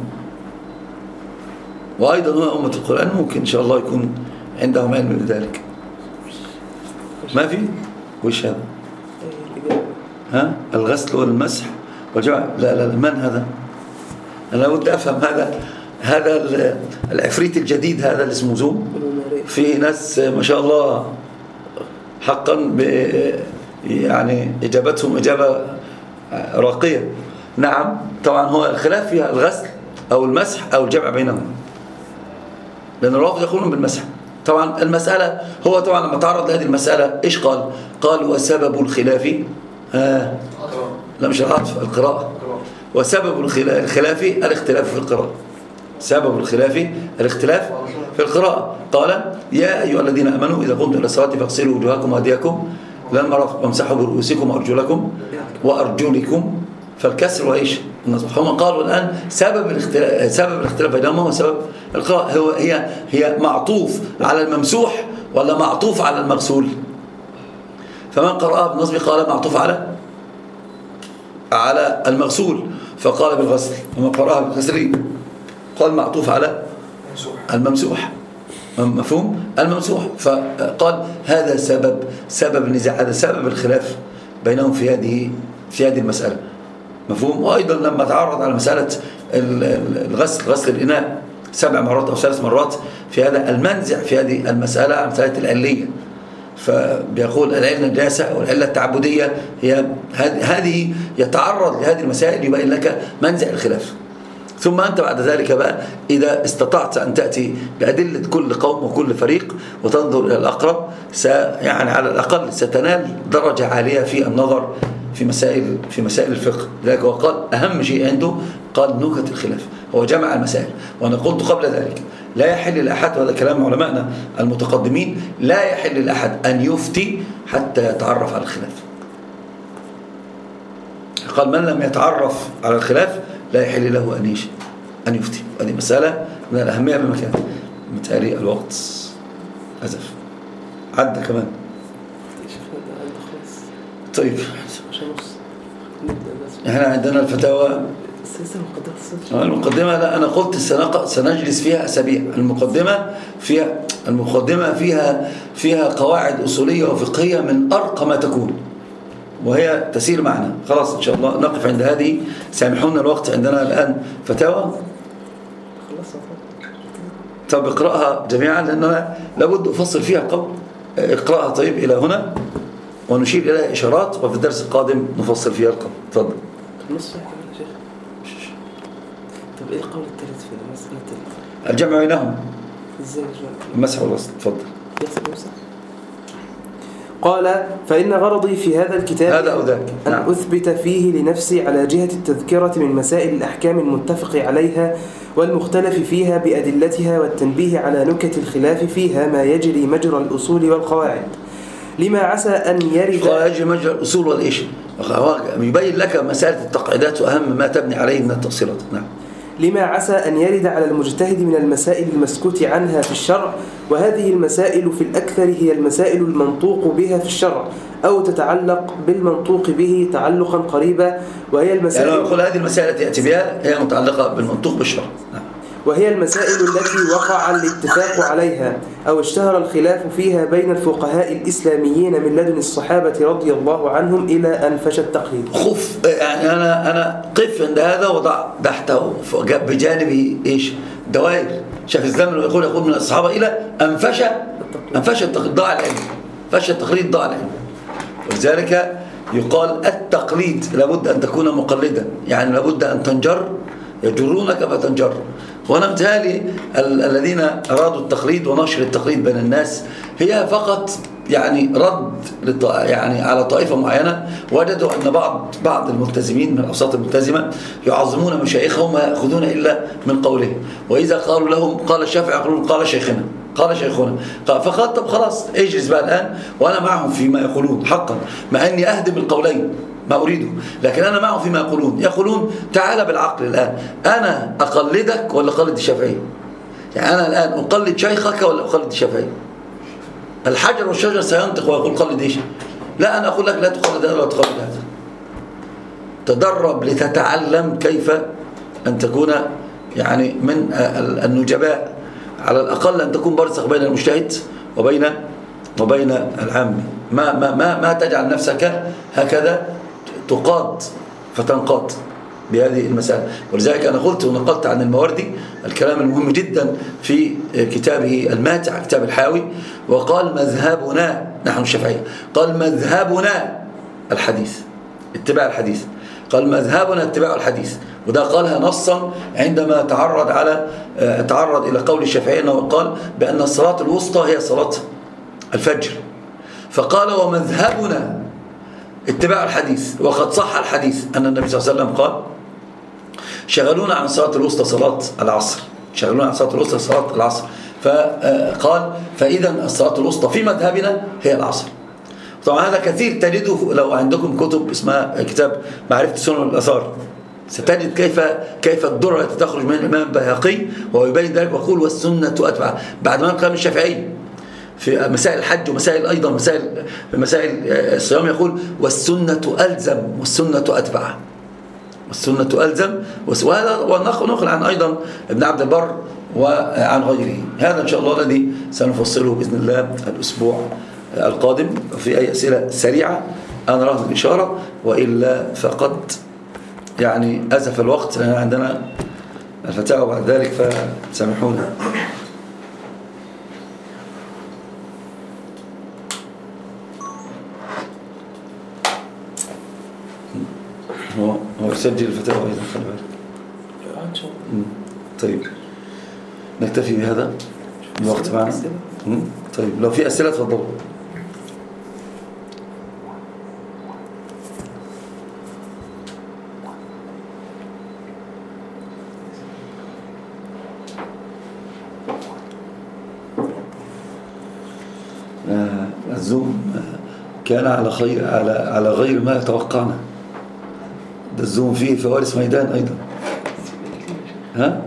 وأيضا هنا أمة القرآن ممكن إن شاء الله يكون عندهم علم بذلك. ما في وش هذا؟ ها الغسل والمسح والجمع. لا لا من هذا؟ أنا لابد أفهم هذا هذا العفريت الجديد هذا اللي اسمه زوم. فيه ناس ما شاء الله حقا يعني إجابتهم إجابة راقية. نعم طبعا هو الخلاف فيها الغسل أو المسح أو الجمع بينهم، لأن الرافض يقولون بالمسح. طبعا المسألة هو طبعا لما تعرض لهذه المسألة إيش قال؟ قال وسبب الخلاف آه لا مش العطف، القراءة. وسبب الخلاف الاختلاف في القراءة. سبب الخلاف الاختلاف في القراءة. قال يا أيها الذين آمنوا إذا قمتم إلى الصلاة فاغسلوا وجوهكم وأيديكم إلى المرافق وامسحوا برؤوسكم وأرجلكم وأرجلكم، فالكسر وإيش؟ النصب. هم قالوا الآن سبب الاختلاف سبب الاختلاف بينهما هو سبب القراءة. هو هي هي معطوف على الممسوح ولا معطوف على المغسول؟ فمن قرأها بالنصب قال معطوف على على المغسول فقال بالغسل، ومن قرأها بالكسر قال معطوف على الممسوح. مفهوم؟ الممسوح. فقال هذا سبب سبب النزاع، هذا سبب الخلاف بينهم في هذه في هذه المسألة. مفهوم؟ وأيضا لما تعرض على مسألة الغسل غسل الإناء سبع مرات أو ثلاث مرات في هذا المنزع في هذه المسألة عن مسألة العلية، فبيقول العلة النجاسة والعلة التعبدية هي هذه يتعرض لهذه المسائل يبين لك منزع الخلاف. ثم أنت بعد ذلك بقى إذا استطعت أن تأتي بأدلة كل قوم وكل فريق وتنظر إلى الأقرب يعني على الأقل ستنال درجة عالية في النظر في مسائل في مسائل الفقه. لذلك هو قال أهم شيء عنده قال نكت الخلاف، هو جمع المسائل. وأنا قلت قبل ذلك لا يحل لأحد، وهذا كلام علمائنا المتقدمين، لا يحل لأحد أن يفتي حتى يتعرف على الخلاف. قال من لم يتعرف على الخلاف لا يحل له أن يشي أن يفتي. هذه مسألة من الأهمية بمكان. متهيألي الوقت أزف عدى كمان. طيب احنا عندنا الفتاوى المقدمة. لا أنا قلت سنجلس فيها أسابيع. المقدمة فيها المقدمة فيها فيها قواعد أصولية وفقهية من أرقى ما تكون، وهي تسير معنا. خلاص إن شاء الله نقف عند هذه. سامحونا الوقت عندنا الآن فتاوى. طب اقرأها جميعا لأننا لابد أفصل فيها قبل. اقرأها طيب إلى هنا ونشير إلى إشارات، وفي الدرس القادم نفصل فيها القبل. تفضل. طب إيه القول الثالث في المسألة؟ الجمع بينهم. إزاي المسح والغسل. تفضل. قال فإن غرضي في هذا الكتاب هذا أو ذاك أن نعم. أثبت فيه لنفسي على جهة التذكرة من مسائل الأحكام المتفق عليها والمختلف فيها بأدلتها، والتنبيه على نكت الخلاف فيها ما يجري مجرى الأصول والقواعد، لما عسى أن يرد يجري مجرى الأصول والإيش يبين لك مسائل التقعيدات وأهم ما تبني عليه من التفصيلات. نعم. لما عسى أن يرد على المجتهد من المسائل المسكوت عنها في الشرع، وهذه المسائل في الأكثر هي المسائل المنطوق بها في الشرع أو تتعلق بالمنطوق به تعلقا قريبا، وهي المسائل يعني يقول هذه المسائل التي يأتي بها هي متعلقة بالمنطوق بالشرع. نعم. وهي المسائل التي وقع الاتفاق عليها أو اشتهر الخلاف فيها بين الفقهاء الإسلاميين من لدن الصحابة رضي الله عنهم إلى أن فشى التقليد. خف يعني أنا أنا قف عند هذا وضع تحته بجانبه إيش دوائر. شاف الزمن ويقول يقول من الصحابة إلى أن فشى أن فشى التقليد ضاع العلم. فشى التقليد ضاع العلم. ولذلك يقال التقليد لابد أن تكون مقلدا، يعني لابد أن تنجر يجرونك فتنجر. وانا متهيألي الذين أرادوا التقليد ونشر التقليد بين الناس هي فقط يعني رد يعني على طائفة معينة. وجدوا أن بعض بعض الملتزمين من الأوساط الملتزمة يعظمون مشايخهم وما يأخذون إلا من قولهم، وإذا قالوا لهم قال الشافعي يقولون قال شيخنا قال شيخنا. فقال طب خلاص اجلس بقى الآن وأنا معهم فيما يقولون حقا، مع أني أهدم القولين ما أريده، لكن أنا معهم فيما يقولون. يقولون تعال بالعقل الآن، أنا أقلدك ولا أقلد الشافعي؟ يعني أنا الآن أقلد شيخك ولا أقلد الشافعي؟ الحجر والشجر سينطق ويقول قلد إيش؟ لا، أنا أقول لك لا تقلد هذا ولا تقلد هذا. تدرب لتتعلم كيف أن تكون يعني من النجباء، على الأقل أن تكون برزخ بين المجتهد وبين وبين العام. ما ما ما ما تجعل نفسك هكذا تقاد فتنقاد بهذه المسألة. ولذلك أنا قلت ونقلت عن المواردي الكلام المهم جدا في كتابه الماتع، كتاب الحاوي، وقال مذهبنا نحن الشافعية، قال مذهبنا الحديث، اتباع الحديث، قال مذهبنا اتباع الحديث. وده قالها نصا عندما تعرض على تعرض إلى قول الشافعي أنه قال بأن الصلاة الوسطى هي صلاة الفجر، فقال ومذهبنا اتباع الحديث، وقد صح الحديث أن النبي صلى الله عليه وسلم قال شغلونا عن صلاة الوسطى صلاة العصر، شغلونا عن صلاة الوسطى صلاة العصر، فقال فإذا الصلاة الوسطى في مذهبنا هي العصر. طبعا هذا كثير تجده لو عندكم كتب اسمها كتاب معرفة السنن والآثار، ستجد كيف كيف الدرة التي تخرج من الإمام البيهقي وهو يبين ذلك ويقول والسنة أتبع، بعد ما قال الشافعي في مسائل الحج ومسائل أيضا مسائل مسائل الصيام يقول والسنة ألزم والسنة أتبع، والسنة ألزم. وهذا ونقل عن أيضا ابن عبد البر وعن غيره. هذا إن شاء الله الذي سنفصله بإذن الله الأسبوع القادم. في أي أسئلة سريعة أنا رغم الإشارة، وإلا فقد يعني أزف الوقت لأن عندنا الفتاوى بعد ذلك فسامحونا. هو هو يسجل الفتاوى أيضا، خلي بالك. طيب نكتفي بهذا الوقت معنا. طيب لو في أسئلة تفضلوا. الزوم كان على خير على على غير ما توقعنا. ده الزوم فيه فوارس ميدان أيضا. ها؟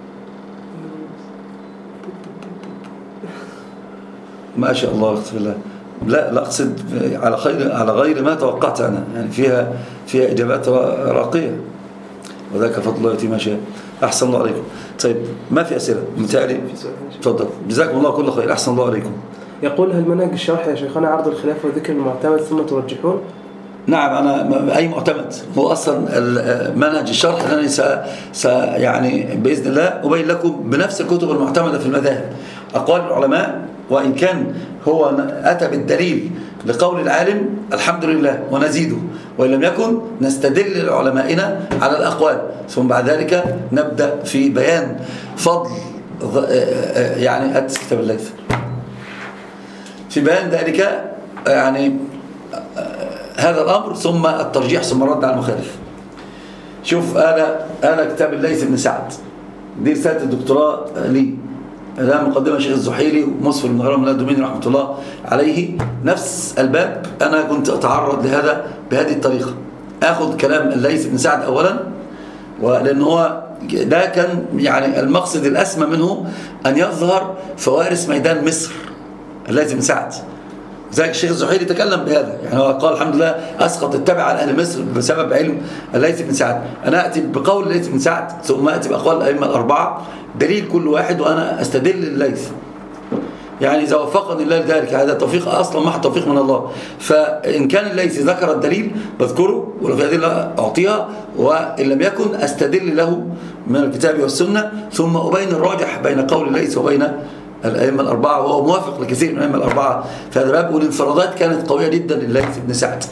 ما شاء الله اغفر الله. لا لا أقصد على خير على غير ما توقعت أنا، يعني فيها فيها إجابات راقية، وذاك فضل الله يؤتي ما شاء. أحسن الله عليكم. طيب ما في أسئلة متهيألي؟ تفضل. جزاكم الله كل خير. أحسن الله عليكم. يقول هل منهج الشرح يا شيخنا عرض الخلاف وذكر المعتمد ثم ترجحون؟ نعم، أنا أي معتمد هو أصلا منهج الشرح أنا س س يعني بإذن الله أبين لكم بنفس الكتب المعتمدة في المذاهب أقوال العلماء، وإن كان هو أتى بالدليل لقول العالم الحمد لله ونزيده، وإن لم يكن نستدل لعلمائنا على الأقوال، ثم بعد ذلك نبدأ في بيان فضل يعني أتس كتاب الليث في بيان ذلك يعني هذا الأمر، ثم الترجيح، ثم الرد على المخالف. شوف أنا أنا كتاب الليث بن سعد دي رسالة الدكتوراه لي، لا مقدمة الشيخ الزحيلي ومصفر بن غرام الدوميني رحمة الله عليه، نفس الباب. أنا كنت أتعرض لهذا بهذه الطريقة، أخذ كلام الليث بن سعد أولا، ولأن هو ده كان يعني المقصد الأسمى منه أن يظهر فوارس ميدان مصر الليث بن سعد. زي الشيخ الزحيلي تكلم بهذا، يعني هو قال الحمد لله أسقط التبع على أهل مصر بسبب علم الليث بن سعد. أنا أتي بقول الليث بن سعد ثم أتي بأقوال الأئمة الأربعة، دليل كل واحد وأنا أستدل الليث، يعني إذا وفقني الله لذلك هذا توفيق أصلا محض توفيق من الله. فإن كان الليث ذكر الدليل بذكره ولو في أدلة أعطيها، وإن لم يكن أستدل له من الكتاب والسنة، ثم أبين الراجح بين قول الليث وبين الأئمة الأربعة، وهو موافق لكثير من الأئمة الأربعة في هذا الباب، والانفرادات كانت قوية جدا لليث بن سعد.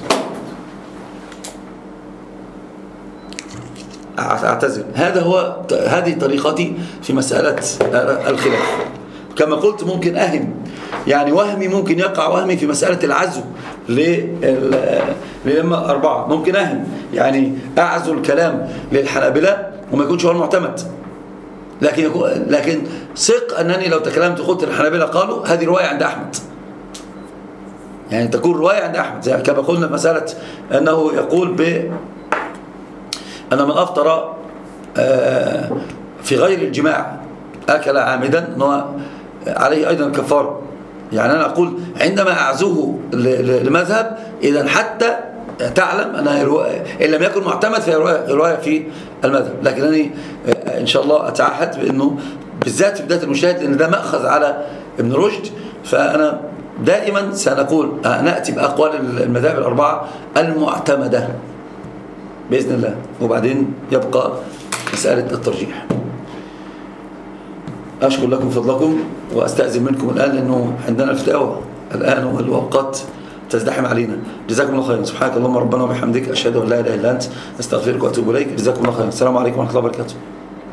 أعتذر. هذا هو هذه طريقتي في مسألة الخلاف. كما قلت ممكن أهم يعني وهمي ممكن يقع وهمي في مسألة العزو للأئمة الأربعة، ممكن أهم يعني أعزو الكلام للحنابلة وما يكونش هو المعتمد، لكن لكن ثق أنني لو تكلمت قلت الحنابلة قالوا هذه رواية عند أحمد، يعني تكون رواية عند أحمد، يعني كما قلنا في مسألة أنه يقول ب أن من أفطر في غير الجماع أكل عامدا عليه أيضا الكفارة. يعني أنا أقول عندما أعزوه لمذهب إذا حتى تعلم أنها إن لم يكن معتمد فهي رواية في المذهب. لكن أنا إن شاء الله أتعهد بأنه بالذات في بداية المجتهد لأن ده مأخذ على ابن رشد، فأنا دائما سنقول نأتي بأقوال المذاهب الأربعة المعتمدة بإذن الله، وبعدين يبقى مسألة الترجيح. أشكر لكم فضلكم وأستأذن منكم الآن لأنه عندنا الفتاوى الآن والوقت تزدحم علينا. جزاكم الله خيرا. سبحانك اللهم ربنا وبحمدك أشهد أن لا إله إلا أنت أستغفرك وأتوب إليك. جزاكم الله خيرا. السلام عليكم ورحمة الله وبركاته.